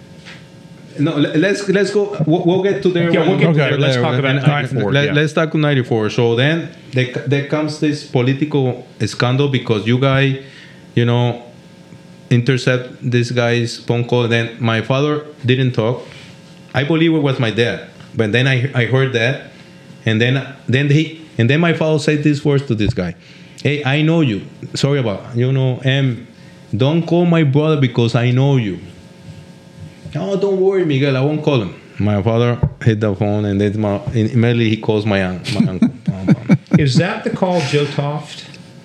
No, le- let's let's go. We'll, we'll get to there. Yeah, we'll when- get to Okay, there. Let's there. talk about And- ninety-four. Let, yeah. Let's talk ninety-four. So then there, there comes this political scandal because you guys, you know, intercept this guy's phone call. Then my father didn't talk. I believe it was my dad, but then I I heard that, and then then he and then my father said these words to this guy. Hey, I know you. Sorry about, you know, um, don't call my brother because I know you. Oh, don't worry, Miguel, I won't call him. My father hit the phone, and then my, immediately he calls my, un- my uncle. Is that the call Joe Toft?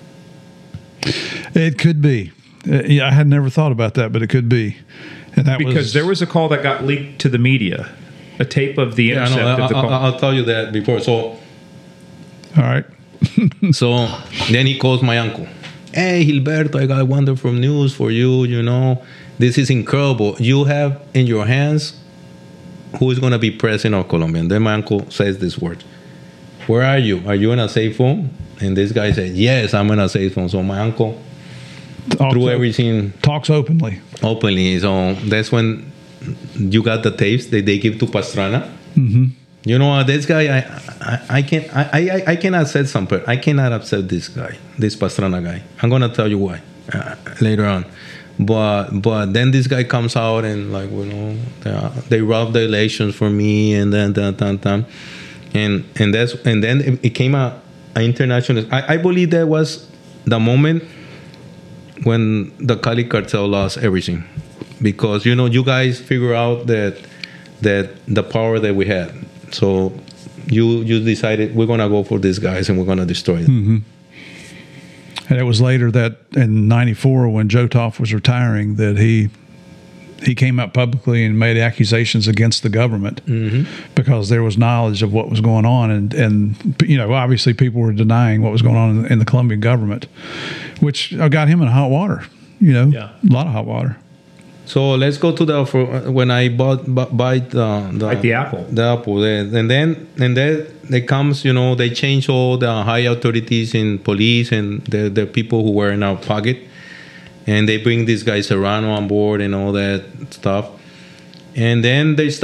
It could be. Uh, yeah, I had never thought about that, but it could be. And that Because was, there was a call that got leaked to the media, a tape of the Yeah, I intercept know, of the I, call. I, I'll tell you that before. So, all right. so then he calls my uncle. Hey, Gilberto, I got wonderful news for you. You know, this is incredible. You have in your hands who is going to be president of Colombia. And then my uncle says this word. Where are you? Are you in a safe phone? And this guy said, yes, I'm in a safe phone. So my uncle Talks, threw op- everything talks openly. openly. So that's when you got the tapes that they give to Pastrana. Mm-hmm. You know, uh, this guy, I, I, I can't, I, I, I cannot upset somebody. I cannot upset this guy, this Pastrana guy. I'm gonna tell you why uh, later on. But, but then this guy comes out and like, you know, they, they robbed the elections for me, and then, then, then, then. and and that's, and then it, it came a, a international. I, I believe that was the moment when the Cali cartel lost everything, because you know, you guys figure out that that the power that we had. So you you decided we're gonna go for these guys and we're gonna destroy them. Mm-hmm. And it was later that in ninety-four, when Joe Toft was retiring, that he he came out publicly and made accusations against the government Mm-hmm. because there was knowledge of what was going on, and and you know, obviously people were denying what was going on in, in the Colombian government, which got him in hot water. You know, Yeah. a lot of hot water. So let's go to the for, when I bought bu- buy the the, Like the Apple. the apple, and and then and then they comes, you know, they change all the high authorities in police and the the people who were in our pocket, and they bring this guy Serrano on board and all that stuff, and then they start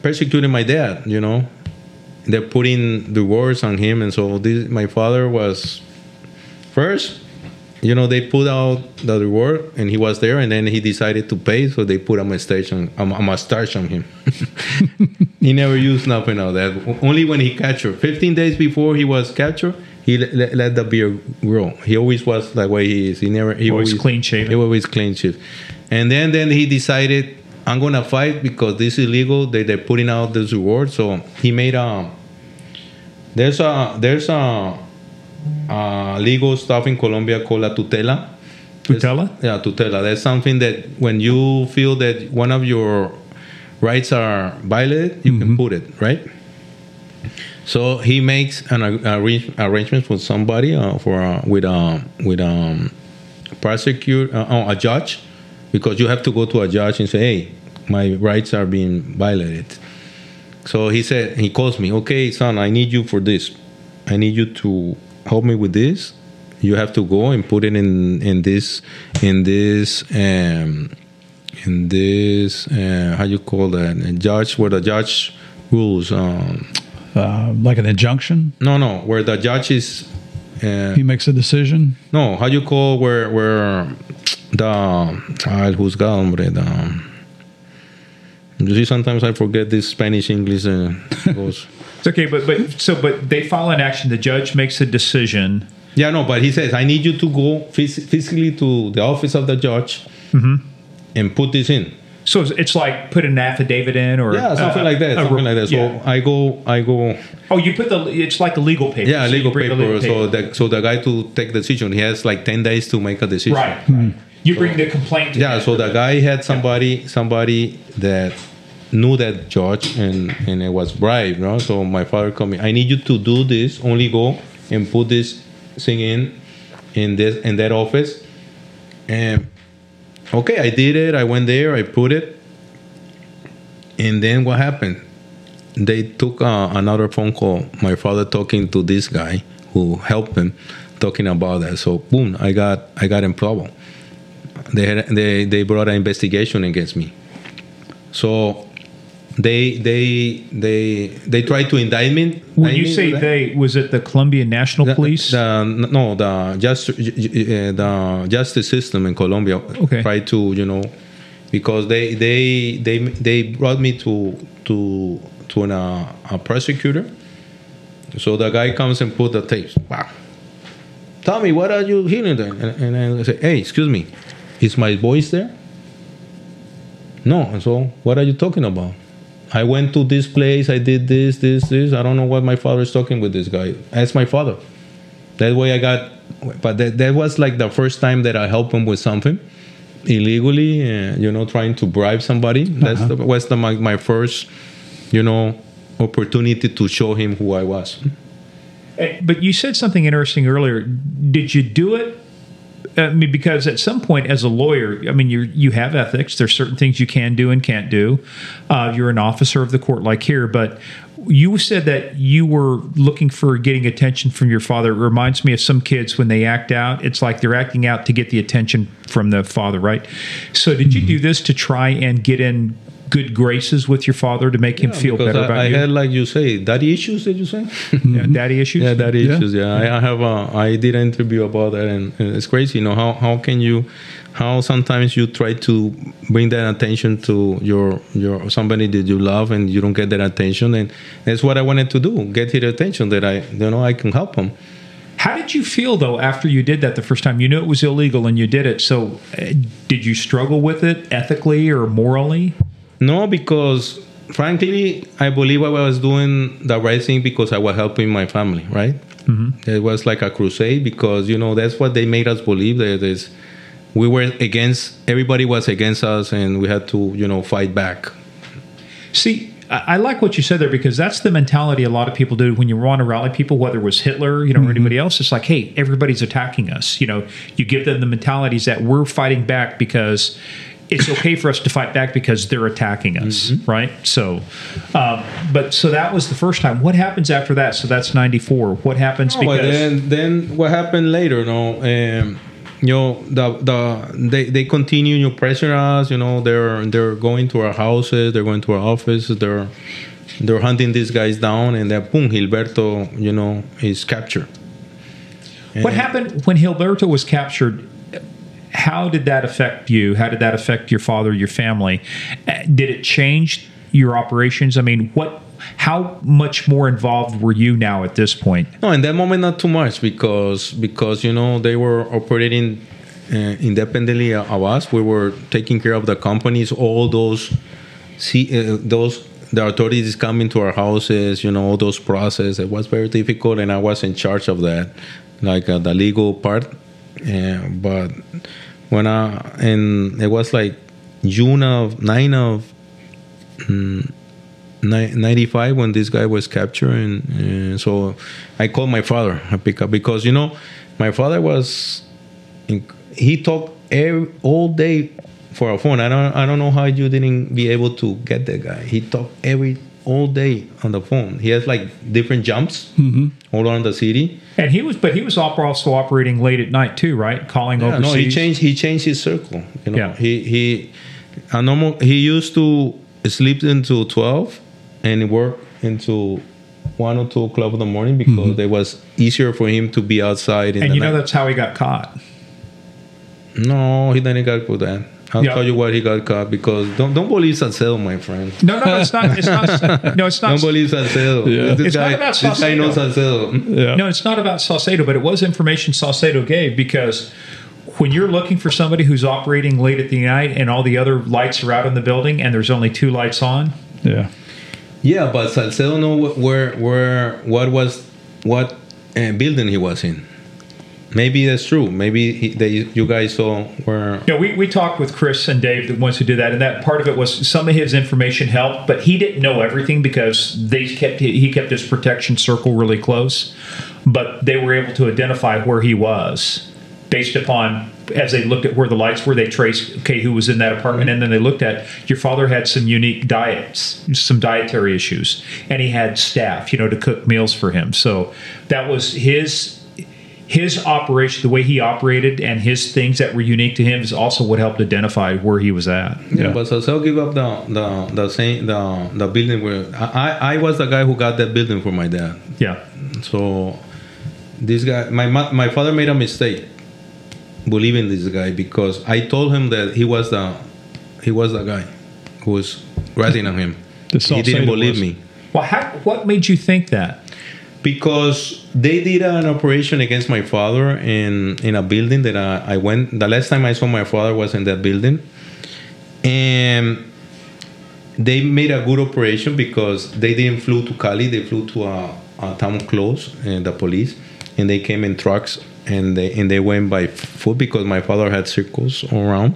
persecuting my dad, you know. They're putting the words on him. And so this, my father was first, you know, they put out the reward and he was there, and then he decided to pay. So they put a mustache on, a, a mustache on him. He never used nothing of that. Only when he captured. fifteen days before he was captured, he let, let the beard grow. He always was the way he is. He never, he Always always clean shaven. He always clean shaven. And then, then he decided, I'm going to fight because this is illegal. They, they're putting out this reward. So he made a, there's a, there's a, a legal stuff in Colombia called a tutela. Tutela? It's, yeah, tutela. That's something that when you feel that one of your rights are violated, you mm-hmm. can put it, right? So he makes an arrange, arrangement with somebody uh, for uh, with a with a prosecute uh, oh, a judge, because you have to go to a judge and say, hey, my rights are being violated. So he said, he calls me, okay, son, I need you for this. I need you to help me with this. You have to go and put it in in this in this um, in this uh, how you call that, a judge, where the judge rules. Um, Uh, like an injunction? No, no, where the judge is. Uh, he makes a decision? No, how you call where where the ah, el juzgado, hombre, the, you see, sometimes I forget this Spanish English uh, goes. It's okay, but but so but they file an action. The judge makes a decision. Yeah, no, but he says, I need you to go phys- physically to the office of the judge mm-hmm. and put this in. So it's like put an affidavit in, or yeah, something uh, like that. Something like that. So yeah. I go, I go. Oh, you put the. It's like a legal paper. Yeah, so legal paper. legal so paper. the so the guy to take the decision, he has like ten days to make a decision. Right. Mm-hmm. You so, bring the complaint. To yeah. So the guy had somebody, somebody that knew that judge, and and it was bribed. No. So my father called me. I need you to do this. Only go and put this thing in, in this in that office. And okay, I did it. I went there. I put it. And then what happened? They took uh, another phone call. My father talking to this guy who helped him, talking about that. So boom, I got I got in trouble. They had, they they brought an investigation against me. So they they they they tried to indict me. When you say they, was it the Colombian National the, Police? The, no, the just uh, the justice system in Colombia okay. tried to, you know. Because they they they they brought me to to to an, uh, a prosecutor. So the guy comes and put the tapes. Wow. Tell me, what are you hearing there? And, and I say, hey, excuse me, is my voice there? No. And so what are you talking about? I went to this place. I did this, this, this. I don't know what my father is talking with this guy. Ask my father. That way I got. But that that was like the first time that I helped him with something. Illegally, uh, you know, trying to bribe somebody. That's uh-huh. the, was the, my, my first, you know, opportunity to show him who I was. But you said something interesting earlier. Did you do it? I mean, because at some point, as a lawyer, I mean, you you have ethics. There's certain things you can do and can't do. Uh, you're an officer of the court, like here, but. You said that you were looking for getting attention from your father. It reminds me of some kids when they act out. It's like they're acting out to get the attention from the father, right? So did you do this to try and get in good graces with your father to make him yeah, feel better I, about I you? I had, like you say, daddy issues, did you say? Yeah, daddy issues? Yeah, daddy yeah. issues, yeah. yeah. I, I have a, I did an interview about that, and, and it's crazy, you know, how, how can you, how sometimes you try to bring that attention to your your somebody that you love, and you don't get that attention, and that's what I wanted to do, get his attention, that I, you know, I can help him. How did you feel, though, after you did that the first time? You knew it was illegal and you did it, so uh, did you struggle with it ethically or morally? No, because frankly, I believe I was doing the right thing because I was helping my family, right? Mm-hmm. It was like a crusade because, you know, that's what they made us believe, that is, we were against, everybody was against us, and we had to, you know, fight back. See, I like what you said there, because that's the mentality a lot of people do when you want to rally people, whether it was Hitler, you know, mm-hmm. or anybody else. It's like, hey, everybody's attacking us. You know, you give them the mentalities that we're fighting back because it's okay for us to fight back because they're attacking us, mm-hmm. right? So, um, but so that was the first time. What happens after that? So that's ninety-four. What happens? Oh, because then, then what happened later? No, um, you know, the the they, they continue to pressure us. You know, they're they're going to our houses, they're going to our offices, they're they're hunting these guys down, and then boom, Gilberto, you know, is captured. And what happened when Gilberto was captured? How did that affect you? How did that affect your father, your family? Did it change your operations? I mean, what? How much more involved were you now at this point? No, in that moment, not too much because because you know they were operating uh, independently of us. We were taking care of the companies. All those, see, uh, those the authorities coming to our houses. You know, all those processes. It was very difficult, and I was in charge of that, like uh, the legal part. Yeah, but when I and it was like June of nine of. Um, ninety-five when this guy was captured, and, and so I called my father. I pick up because you know my father was in, he talked every, all day for a phone. I don't I don't know how you didn't be able to get that guy. He talked every all day on the phone. He has like different jumps mm-hmm. all around the city. And he was, but he was also operating late at night too, right? Calling yeah, overseas. No, he changed. He changed his circle. You know, yeah. he he a normal. He used to sleep until twelve. And work into one or two o'clock in the morning because mm-hmm. it was easier for him to be outside. In and the you know night. That's how he got caught. No, he didn't get caught. That I'll yep. tell you what he got caught because don't don't believe Salcedo, my friend. No, no, it's not. It's not. No, it's not. Don't believe Salcedo. Yeah. This, it's guy, not about Salcedo. This guy knows Salcedo. Yeah. No, it's not about Salcedo, but it was information Salcedo gave because when you're looking for somebody who's operating late at the night and all the other lights are out in the building and there's only two lights on. Yeah. Yeah, but Salcedo know where, where, what was, what uh, building he was in. Maybe that's true. Maybe he, they, you guys saw where. Yeah, we, we talked with Chris and Dave, the ones who did that, and that part of it was some of his information helped, but he didn't know everything because they kept he kept his protection circle really close. But they were able to identify where he was based upon, as they looked at where the lights were, they traced, okay, who was in that apartment, and then they looked at, your father had some unique diets, some dietary issues, and he had staff, you know, to cook meals for him. So that was his his operation, the way he operated, and his things that were unique to him is also what helped identify where he was at. Yeah, yeah. But Salcedo gave up the the the same the the building where I I was the guy who got that building for my dad. Yeah. So this guy, my my father made a mistake believing this guy because I told him that he was the he was the guy who was ratting on him. He didn't believe was. me. Well, how, what made you think that? Because they did an operation against my father in in a building that I, I went. The last time I saw my father was in that building, and they made a good operation because they didn't flew to Cali. They flew to a, a town close, and the police, and they came in trucks. And they and they went by foot because my father had circles all around.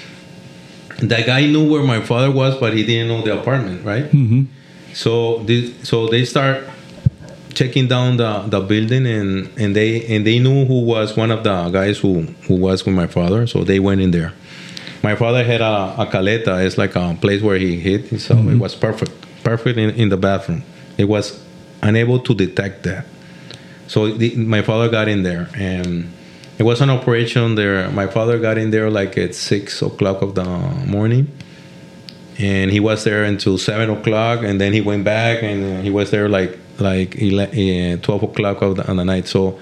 The guy knew where my father was, but he didn't know the apartment, right? Mm-hmm. So this, so they start checking down the, the building, and, and they and they knew who was one of the guys who, who was with my father. So they went in there. My father had a, a caleta. It's like a place where he hid himself. Mm-hmm. It was perfect, perfect in, in the bathroom. It was unable to detect that. So the, my father got in there, and it was an operation there. My father got in there like at six o'clock of the morning, and he was there until seven o'clock, and then he went back, and he was there like like eleven, twelve o'clock of the, on the night. So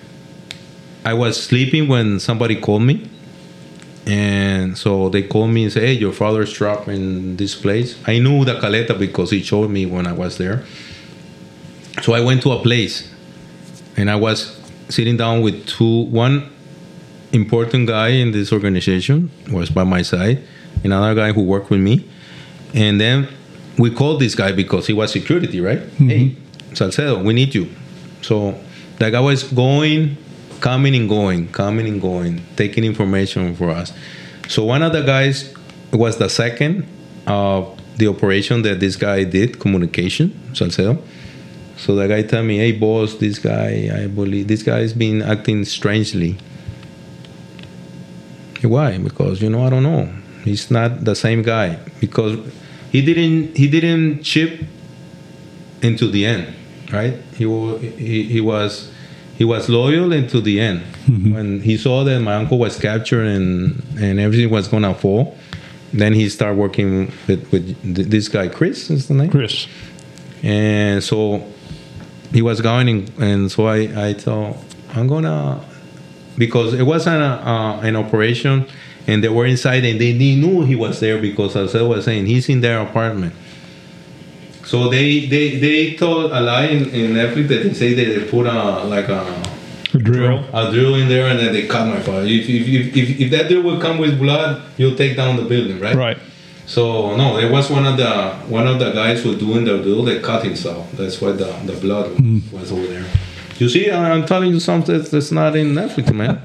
I was sleeping when somebody called me, and so they called me and said, "Hey, your father's trapped in this place." I knew the caleta because he showed me when I was there. So I went to a place. And I was sitting down with two, one important guy in this organization was by my side, another guy who worked with me. And then we called this guy because he was security, right? Mm-hmm. Hey, Salcedo, we need you. So the guy was going, coming and going, coming and going, taking information for us. So one of the guys was the second of the operation that this guy did, communication, Salcedo. So the guy told me, "Hey, boss, this guy, I believe this guy has been acting strangely." Why? Because you know, I don't know. He's not the same guy because he didn't he didn't chip into the end, right? He he he was he was loyal until the end. Mm-hmm. When he saw that my uncle was captured and and everything was gonna fall, then he started working with, with this guy, Chris is the name? Chris. And so he was going, in, and so I, I thought, I'm gonna, because it wasn't a, uh, an operation, and they were inside, and they, they knew he was there because, as I was saying, he's in their apartment. So they they, they told a lie in, in Netflix that they say that they put a, like a, a drill a drill in there, and then they cut my father. If, if, if, if, if that drill would come with blood, you'll take down the building, right? Right. So no, it was one of the one of the guys who doing the drill that cut himself. That's why the, the blood mm. was over there. You see, I'm telling you something that's not in Netflix, man.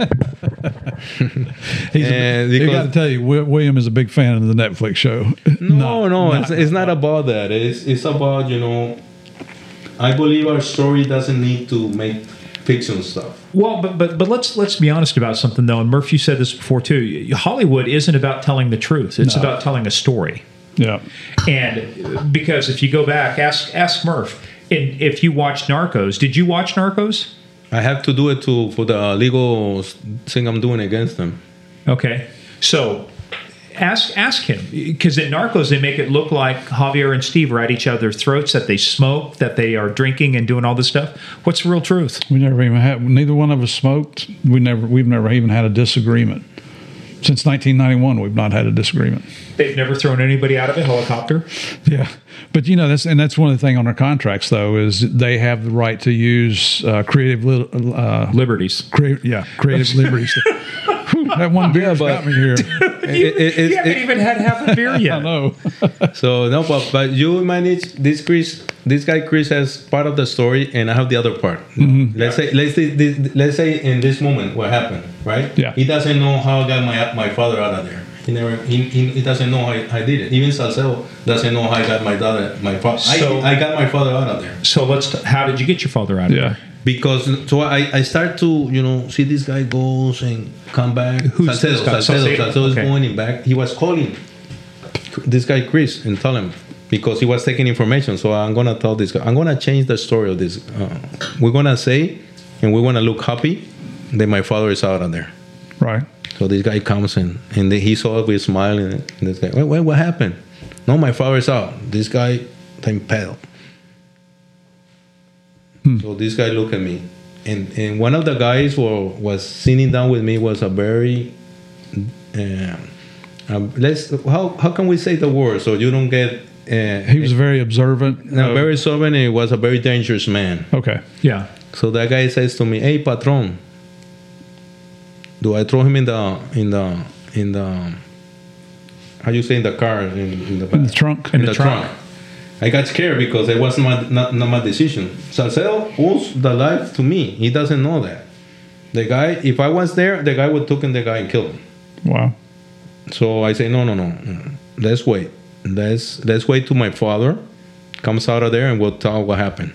He's a, you got to tell you, William is a big fan of the Netflix show. No, not, no, not, it's, it's not about that. It's it's about, you know, I believe our story doesn't need to make fiction stuff. Well, but but but let's let's be honest about something though. And Murph, you said this before too. Hollywood isn't about telling the truth; it's no. about telling a story. Yeah. And because if you go back, ask ask Murph. And if you watched Narcos, did you watch Narcos? I have to do it to for the legal thing I'm doing against them. Okay, so ask ask him, because in Narcos they make it look like Javier and Steve are at each other's throats, that they smoke, that they are drinking and doing all this stuff. What's the real truth? We never even had. Neither one of us smoked. We never. We've never even had a disagreement. Since nineteen ninety-one, we've not had a disagreement. They've never thrown anybody out of a helicopter? Yeah. But, you know, that's and that's one of the things on our contracts, though, is they have the right to use uh, creative uh, liberties. Creative, yeah, creative liberties. That one beer yeah, got me here. Dude, you, it, it, you haven't it, even had half a beer yet. I know. So, no, but, but you manage this Chris, this guy Chris has part of the story, and I have the other part. Mm-hmm. Let's say, let's say, this, let's say in this moment what happened, right? Yeah. He doesn't know how I got my my father out of there. He never. He, he, he doesn't know how I, I did it. Even Salcedo doesn't know how I got my daughter, my father. So, I, I got my father out of there. So let's. T- how did you get your father out of yeah. there? Because so I, I start to, you know, see this guy goes and come back. Who's Salcedo, this guy? Salcedo, Salcedo, Salcedo is okay. going in back. He was calling this guy Chris and tell him because he was taking information. So I'm gonna tell this guy. I'm gonna change the story of this. Uh, we're gonna say, and we're gonna look happy that my father is out of there. Right. So this guy comes in and he saw we smiling. And this guy, wait, wait, what happened? No, my father is out. This guy, time pale. Hmm. So this guy looked at me. And, and one of the guys who was sitting down with me was a very, uh, um, let's how how can we say the word so you don't get. Uh, he was very observant. No, uh, very observant. And he was a very dangerous man. Okay. Yeah. So that guy says to me, "Hey, patron, do I throw him in the in the in the how you say in the car in, in the back? in the trunk in, in the, the trunk. trunk?" I got scared because it wasn't my, not, not my decision. Salcedo owes the life to me. He doesn't know that. The guy, if I was there, the guy would have taken the guy and killed him. Wow. So I say, no, no, no. Let's wait. Let's let's wait till my father comes out of there and we'll tell what happened.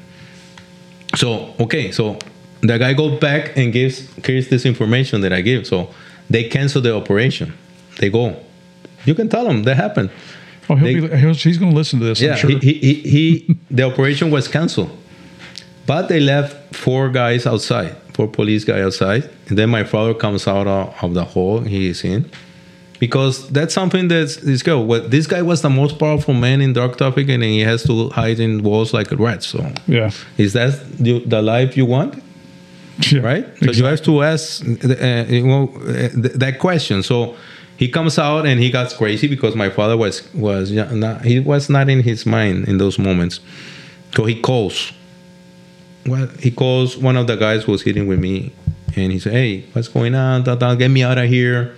So, okay, so the guy goes back and gives Chris this information that I give. So they cancel the operation. They go. You can tell them that happened. Oh, he'll they, be, he'll, he's going to listen to this. Yeah, I'm sure. he, he, he, the operation was canceled, but they left four guys outside, four police guys outside, and then my father comes out of, of the hole he is in, because that's something that's this guy. Well, this guy was the most powerful man in drug trafficking, and he has to hide in walls like a rat. So, yeah, is that the, the life you want? Yeah, right. So exactly. You have to ask uh, you know, uh, that question. So. He comes out and he got crazy because my father was was not, he was not in his mind in those moments. So he calls. Well, he calls one of the guys who was hitting with me, and he said, "Hey, what's going on? Da, da, get me out of here."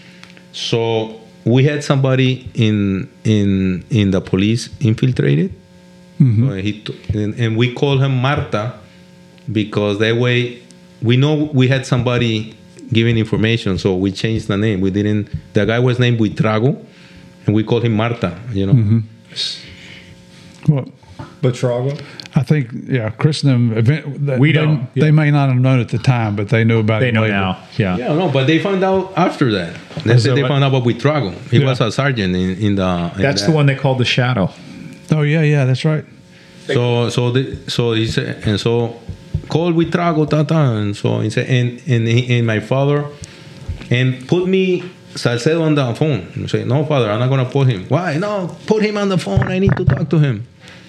So we had somebody in in in the police infiltrated, mm-hmm. so he t- and, and we call him Marta because that way we know we had somebody giving information, so we changed the name. We didn't. The guy was named Buitrago, and we called him Marta. You know. Mm-hmm. What? Buitrago. I think, yeah, Chris and them. Event, we they, don't. They yeah. may not have known at the time, but they knew about they it. They know later. now. Yeah. Yeah, no, but they found out after that. They said they what? found out about Buitrago. He yeah. was a sergeant in, in the. In that's that. the one they called the Shadow. Oh yeah, yeah, that's right. So so the, so he said, and so call with trago, ta, ta. And so he said, and, and, he, and my father, and put me, Salcedo on the phone. And say, no, father, I'm not going to put him. Why? No, put him on the phone. I need to talk to him.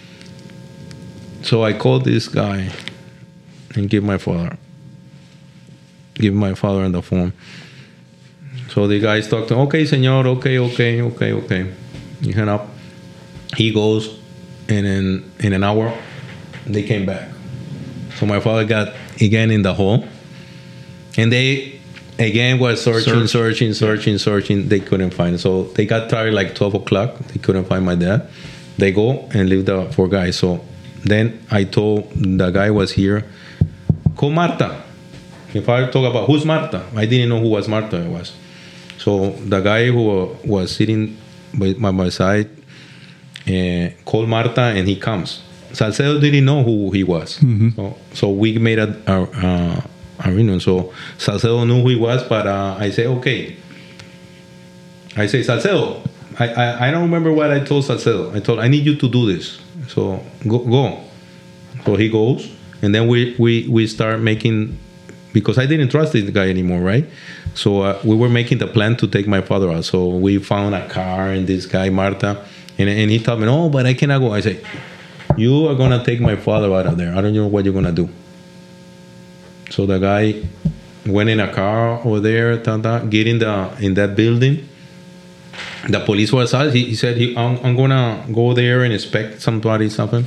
So I called this guy and give my father, give my father on the phone. So the guys talk to him, okay, senor, okay, okay, okay, okay. He hung up. He goes, and in, in an hour, they came back. So my father got again in the hole. And they again was searching, Search. searching, searching, searching. They couldn't find it. So they got tired like twelve o'clock. They couldn't find my dad. They go and leave the four guys. So then I told the guy was here, call Marta. If I talk about who's Marta, I didn't know who was Marta was. So the guy who was sitting by my side uh, called Marta, and he comes. Salcedo didn't know who he was. Mm-hmm. So, so we made a, a, a, a reunion. So Salcedo knew who he was, but uh, I say, okay. I say, Salcedo, I, I, I don't remember what I told Salcedo. I told, I need you to do this. So go. go. So he goes, and then we, we, we start making, because I didn't trust this guy anymore, right? So uh, we were making the plan to take my father out. So we found a car and this guy, Marta, and, and he told me, no, but I cannot go. I say, you are going to take my father out of there. I don't know what you're going to do. So the guy went in a car over there, ta, ta, get in, the, in that building. The police was out. He, he said, he, I'm, I'm going to go there and inspect somebody, something.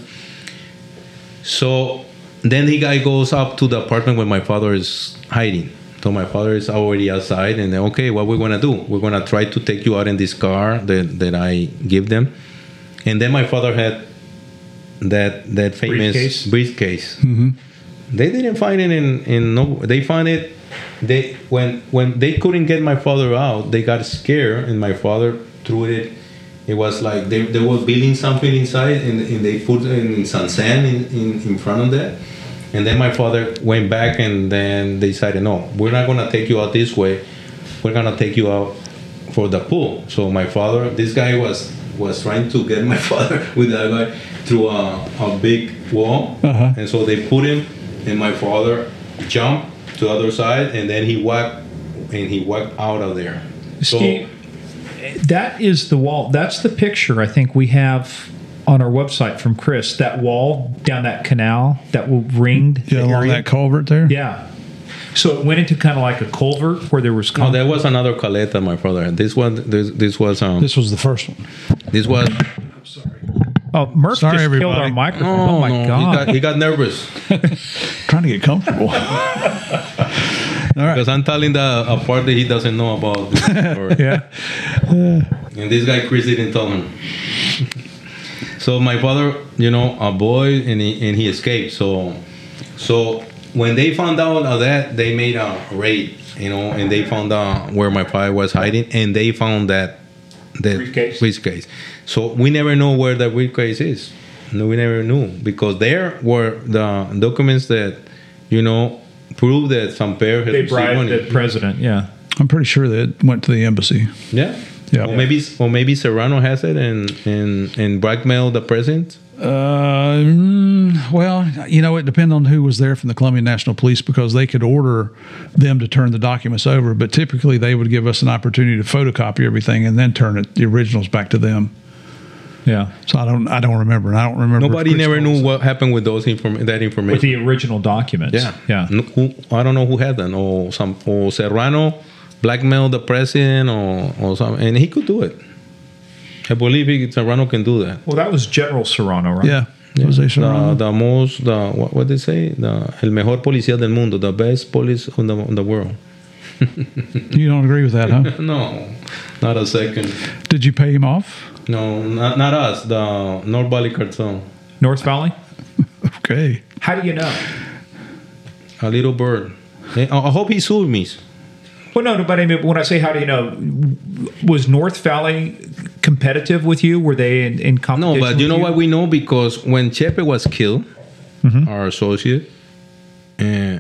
So then the guy goes up to the apartment where my father is hiding. So my father is already outside, and then, okay, what we're going to do? We're going to try to take you out in this car that, that I give them. And then my father had that that famous briefcase. briefcase. Mm-hmm. They didn't find it in, in no. They found it. They when when they couldn't get my father out, they got scared, and my father threw it. It was like they, they were building something inside, and, and they put in some sand in, in, in front of that. And then my father went back, and then they decided, no, we're not going to take you out this way. We're going to take you out for the pool. So my father, this guy was was trying to get my father with that guy through a, a big wall. Uh-huh. And so they put him, and my father jumped to the other side, and then he walked, and he walked out of there. Steve, so, that is the wall. That's the picture I think we have on our website from Chris. That wall down that canal that ringed. Yeah, along area. That culvert there. Yeah. So it went into kind of like a culvert where there was. Oh, there was another caleta, my father had. This one, this, this was. Um, this was the first one. This was. I'm sorry. Oh, Murph sorry, just everybody. killed our microphone. No, oh my no, god! He got, he got nervous. Trying to get comfortable. All right. Because I'm telling the a part that he doesn't know about. This yeah. Uh, and this guy Chris didn't tell him. So my father, you know, a boy, and he, and he escaped. So, so when they found out of that, they made a raid, you know, and they found out where my father was hiding, and they found that that briefcase. briefcase. So we never know where that briefcase is. No, we never knew, because there were the documents that, you know, prove that Samper had they bribed the president. Yeah, I'm pretty sure that it went to the embassy. Yeah. Yeah. Or maybe, or maybe Serrano has it and and and blackmail the president. Uh, well, you know, it depends on who was there from the Colombian National Police, because they could order them to turn the documents over, but typically they would give us an opportunity to photocopy everything and then turn it, the originals back to them. Yeah. So I don't, I don't remember. And I don't remember. Nobody never knew what happened with those inform- that information. With the original documents. Yeah. Yeah. No, who, I don't know who had them, or some, or Serrano blackmailed the president, or or something, and he could do it. I believe he, Serrano can do that. Well, that was General Serrano, right? Yeah. Yeah. Jose Serrano. The, the most, the what, what they say, the el mejor policía del mundo, the best police in the, in the world. You don't agree with that, huh? No, not a second. Did you pay him off? No, not, not us. The North Valley Cartel. North Valley? Okay. How do you know? A little bird. I I hope he sued me. Well, no, but I mean, when I say how do you know, was North Valley competitive with you? Were they in, in competition? No, but you know you? what we know? Because when Chepe was killed, mm-hmm. our associate, uh,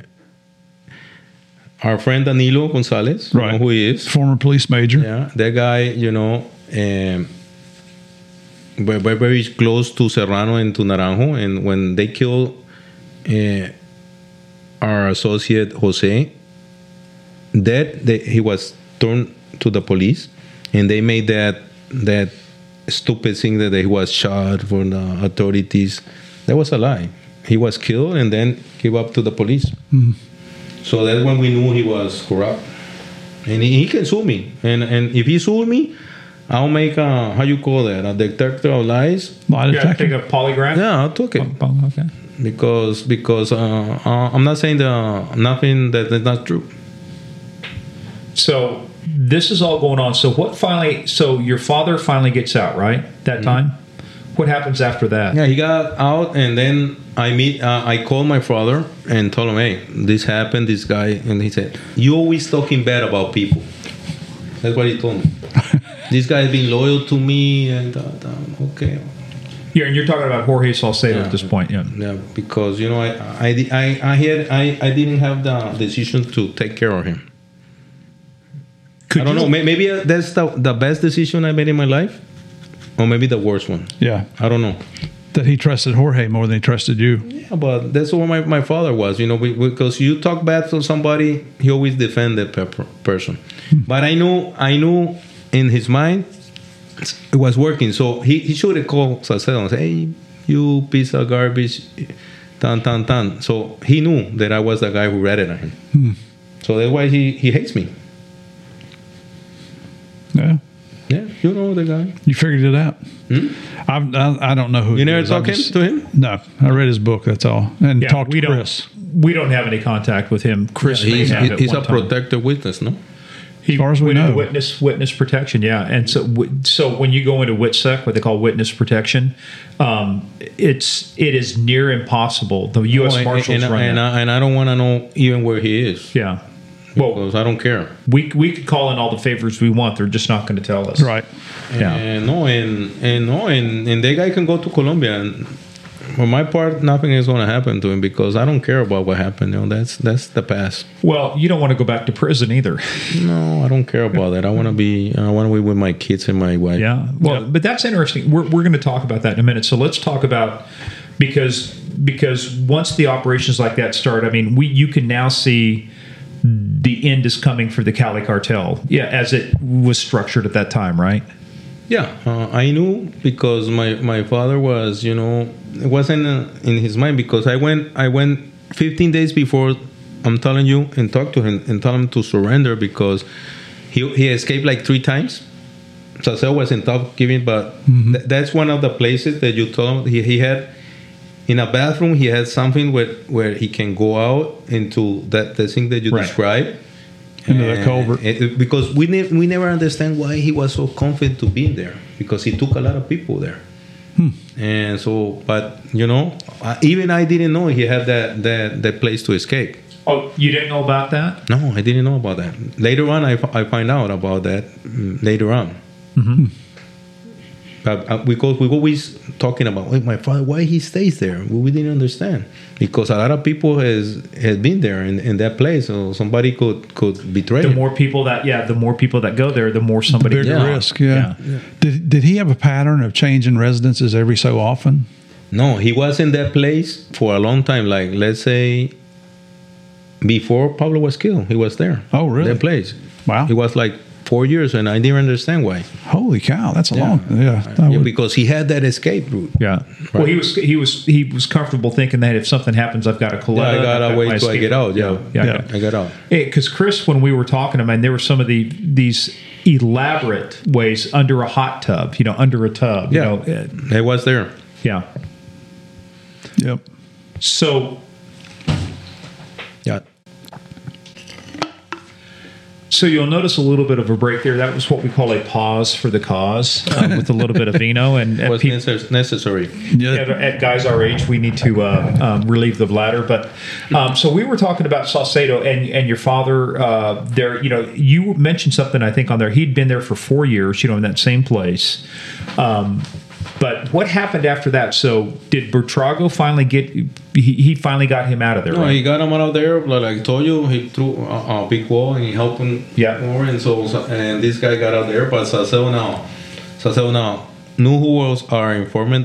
our friend Danilo Gonzalez, right. you know who he is? Former police major. Yeah, that guy, you know, um, we're, we're very close to Serrano and to Naranjo. And when they killed uh, our associate Jose dead. They, he was turned to the police, and they made that that stupid thing that he was shot for the authorities. That was a lie. He was killed and then gave up to the police. Mm. So that's when we knew he was corrupt. And he, he can sue me. And and if he sues me, I'll make a, how you call that, a detector of lies. Lie You got to take detector. a polygraph? Yeah, I'll take it. Oh, okay. Because because uh, uh, I'm not saying the, nothing that is not true. So this is all going on. So what finally, so your father finally gets out, right? That time? What happens after that? Yeah, he got out, and then I meet. Uh, I called my father and told him, "Hey, this happened. This guy," and he said, "You always talking bad about people." That's what he told me. This guy has been loyal to me, and uh, uh, okay, You're, and you're talking about Jorge Salcedo Yeah. at this point, yeah. yeah, because you know, I, I, I, I had, I, I didn't have the decision to take care of him. Could I don't you- know. may- Maybe uh, that's the the best decision I made in my life, or maybe the worst one. Yeah. I don't know. That he trusted Jorge more than he trusted you. Yeah, but that's what my, my father was, you know, we- because you talk bad to somebody, he always defend that pe- person. But I knew, I knew in his mind it was working. So he, he should have called Salcedo and say, "Hey, you piece of garbage, tan, tan, tan." So he knew that I was the guy who ratted at him. So that's why he, he hates me. Yeah. Yeah, you know the guy. You figured it out. Hmm? I've, I I don't know who You he never is. I talked just- to him? No. I read his book, that's all. And Yeah, talked we to don't, Chris. we don't have any contact with him. Chris may He's, have at he's one a time. protected witness, no? He As far as we went into know. witness witness protection, yeah. And so, wi- so when you go into WITSEC, what they call witness protection, um, it's it is near impossible. The U S Oh, and- Marshals and, run and, that. I, and I don't want to know even where he is. Yeah. Well, Because I don't care. we we could call in all the favors we want. They're just not going to tell us. Right. Yeah. And no, and and no, and, and that guy can go to Colombia. And for my part, nothing is going to happen to him because I don't care about what happened. You know, that's that's the past. Well, you don't want to go back to prison either. No, I don't care about that. I want to be. I want to be with my kids and my wife. Yeah. Well, but that's interesting. We're we're going to talk about that in a minute. So let's talk about because because once the operations like that start, I mean, we you can now see the end is coming for the Cali cartel. Yeah, as it was structured at that time, right? Yeah, uh, I knew because my, my father was, you know, it wasn't uh, in his mind because I went I went fifteen days before. I'm telling you, and talk to him and tell him to surrender because he he escaped like three times. Salcedo was in tough giving, but th- that's one of the places that you told him he, he had in a bathroom. He had something where where he can go out into that the thing that you Right. described. Into the And- culvert. and- because we ne- we never understand why he was so confident to be there because he took a lot of people there. And so, but you know, uh, even I didn't know he had that that that place to escape. Oh, you didn't know about that? No, I didn't know about that. Later on, I, f- I find out about that mm, later on. But uh, because we were always talking about, "Wait, my father, why he stays there?" We, we didn't understand because a lot of people has has been there in, in that place, so somebody could could betray The him. more people that yeah, the more people that go there, the more somebody Bigger Yeah. risk, yeah. Did did he have a pattern of changing residences every so often? No, he was in that place for a long time. Like let's say before Pablo was killed, he was there. Oh, really? That place. Wow. He was like four years, and I didn't understand why. Holy cow, that's a Yeah. long. Yeah, I Yeah, would- because he had that escape route. Yeah. Well, he was he was he was comfortable thinking that if something happens, I've got a Yeah, collect. I gotta wait till I get out. Yeah, Yeah. Yeah. I got out. Because Chris, when we were talking, I mean, there were some of the these elaborate ways under a hot tub, you know, under a tub, you Yeah. know, uh, I was there. yeah. Yep. So Yeah. So you'll notice a little bit of a break there. That was what we call a pause for the cause, um, with a little bit of vino. And It at, was peop- necess- necessary. Yeah. at, at guys our age, we need to uh, um, relieve the bladder. But um, so we were talking about Salcedo and and your father. Uh, there, you know, you mentioned something I think on there. He'd been there for four years, you know, in that same place. Um, but what happened after that? So did Bertrago finally get? He, he finally got him out of there, No, right? he got him out of there. Like I told you, he threw a, a big wall and he helped him Yeah. more. And so, so- and this guy got out there. But Salcedo now, Salcedo now knew who was our informant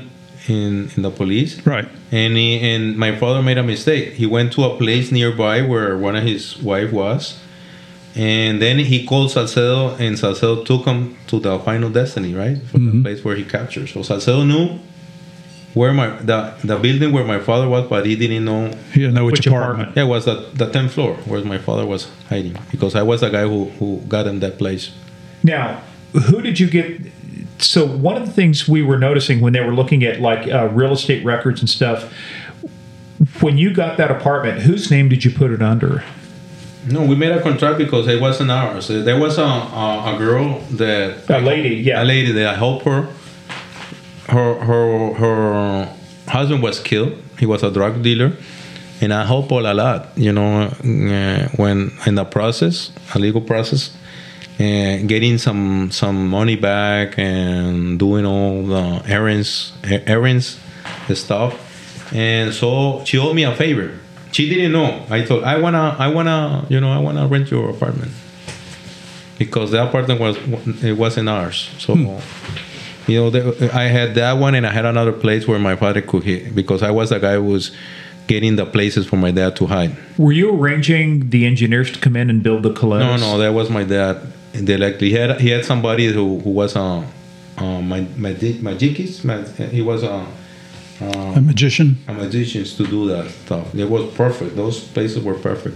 in in the police. Right. And he, and my father made a mistake. He went to a place nearby where one of his wife was, and then he called Salcedo, and Salcedo took him to the Final Destiny, right, for Mm-hmm. the place where he captured. So Salcedo knew where my the the building where my father was, but he didn't know. He didn't know which, Which apartment. apartment? Yeah, it was the the tenth floor where my father was hiding, because I was the guy who who got him that place. Now, who did you get? So one of the things we were noticing when they were looking at like uh, real estate records and stuff, when you got that apartment, whose name did you put it under? No, we made a contract because it wasn't ours. Uh, There was a a, a girl that A lady, yeah. a lady that I helped her. Her her her husband was killed. He was a drug dealer, and I helped her a lot. You know, uh, when in the process, a legal process, and getting some some money back and doing all the errands errands the stuff. And so she owed me a favor. She didn't know. I thought I wanna I wanna you know I wanna rent your apartment, because the apartment was it wasn't ours. So you know the, I had that one, and I had another place where my father could hit, because I was the guy who was getting the places for my dad to hide. Were you arranging the engineers to come in and build the Colettes? No, no, that was my dad. Directly, he had he had somebody who, who was a uh, my my magicist. He was a A magician. a magician to do that stuff. It was perfect. Those places were perfect.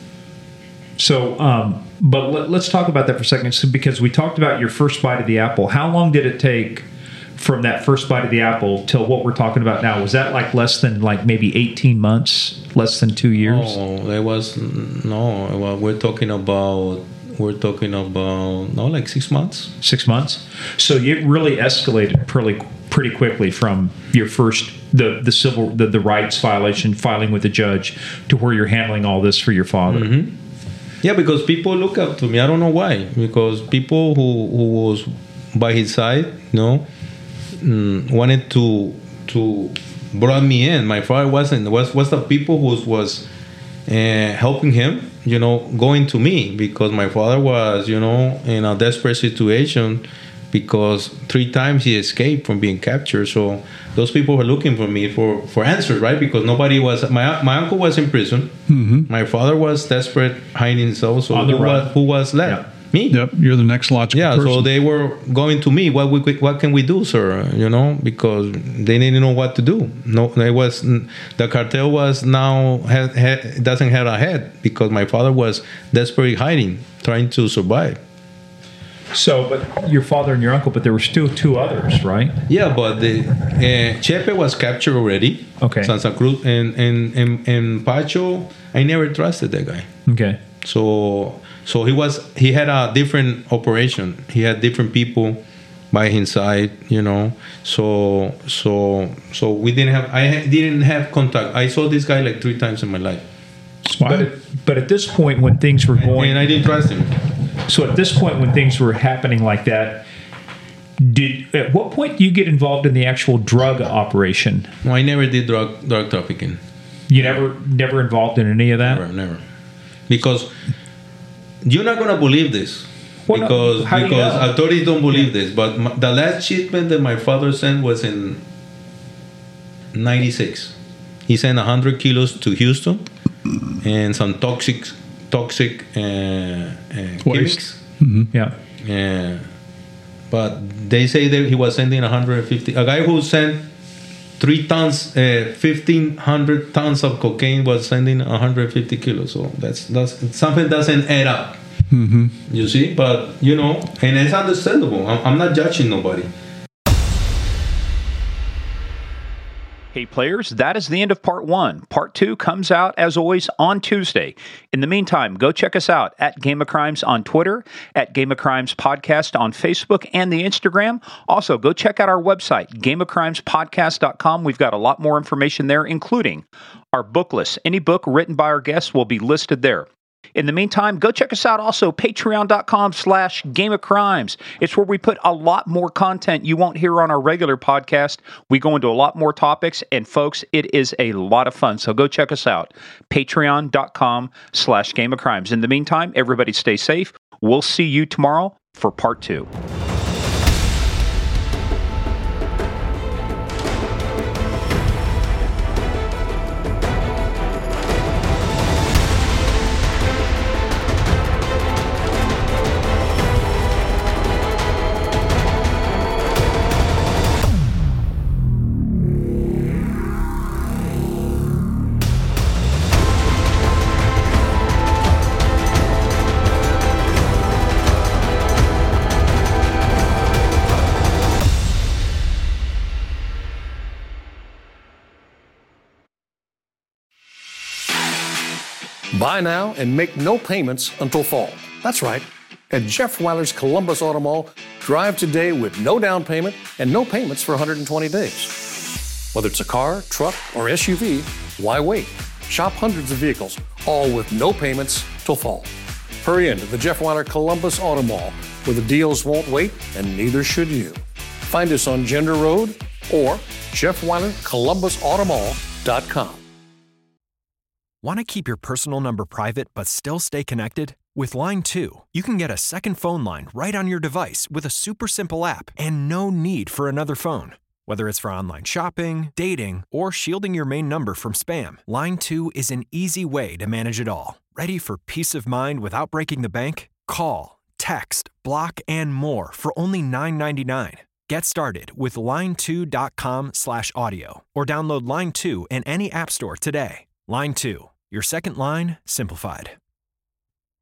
So, um, but let, let's talk about that for a second, so, because we talked about your first bite of the apple. How long did it take from that first bite of the apple till what we're talking about now? Was that like less than like maybe eighteen months, less than two years? No, that was no. Well, we're talking about we're talking about no, like six months. Six months. So it really escalated pretty pretty quickly from your first the the civil the, the rights violation filing with the judge to where you're handling all this for your father. Mm-hmm. Yeah, because people look up to me. I don't know why. Because people who, who was by his side, you know, mm, wanted to to brought me in. My father wasn't. Was was the people who was uh, helping him, you know, going to me, because my father was, you know, in a desperate situation, because three times he escaped from being captured. So those people were looking for me for, for answers, right? Because nobody was. My my uncle was in prison. Mm-hmm. My father was desperate, hiding himself. So On the who run. was, who was left? Yeah. Me. Yep, you're the next logical Yeah, person. so they were going to me. What we, what can we do, sir? You know, because they didn't know what to do. No, it was the cartel was now had, had, doesn't have a head, because my father was desperately hiding, trying to survive. So, but your father and your uncle, but there were still two others, right? Yeah, but the uh, Chepe was captured already. Okay. Santa Cruz and and, and and Pacho, I never trusted that guy. Okay. So so he was he had a different operation. He had different people by his side, you know. So so so we didn't have I ha- didn't have contact. I saw this guy like three times in my life, But at, but at this point, when things were going, and I didn't trust him. so at this point, when things were happening like that, did at what point do you get involved in the actual drug operation? No, I never did drug drug trafficking. You never never involved in any of that? Never, never. Because you're not gonna believe this. Well, no, because how do you because know? authorities don't believe this. But my, the last shipment that my father sent was in ninety-six. He sent one hundred kilos to Houston and some toxic toxic uh, uh, chemics. Yeah. Uh, but they say that he was sending one hundred fifty. A guy who sent three tons, uh, fifteen hundred tons of cocaine was sending one hundred fifty kilos. So that's that's something doesn't add up. Mm-hmm. You see, but you know, and it's understandable. I'm, I'm not judging nobody. Hey players, that is the end of part one. Part two comes out, as always, on Tuesday. In the meantime, go check us out at Game of Crimes on Twitter, at Game of Crimes Podcast on Facebook and the Instagram. Also, go check out our website, game of crimes podcast dot com. We've got a lot more information there, including our book list. Any book written by our guests will be listed there. In the meantime, go check us out also, patreon.com slash Game of Crimes. It's where we put a lot more content you won't hear on our regular podcast. We go into a lot more topics, and folks, it is a lot of fun. So go check us out, patreon.com slash Game of Crimes. In the meantime, everybody stay safe. We'll see you tomorrow for part two. Buy now and make no payments until fall. That's right. At Jeff Weiler's Columbus Auto Mall, drive today with no down payment and no payments for one hundred twenty days. Whether it's a car, truck, or S U V, why wait? Shop hundreds of vehicles, all with no payments till fall. Hurry into the Jeff Weiler Columbus Auto Mall, where the deals won't wait and neither should you. Find us on Gender Road or Jeff Weiler Columbus Auto Mall dot com. Want to keep your personal number private but still stay connected? With Line two, you can get a second phone line right on your device with a super simple app and no need for another phone. Whether it's for online shopping, dating, or shielding your main number from spam, Line two is an easy way to manage it all. Ready for peace of mind without breaking the bank? Call, text, block, and more for only nine ninety-nine. Get started with line two dot com slash audio or download Line two in any app store today. Line two, your second line simplified.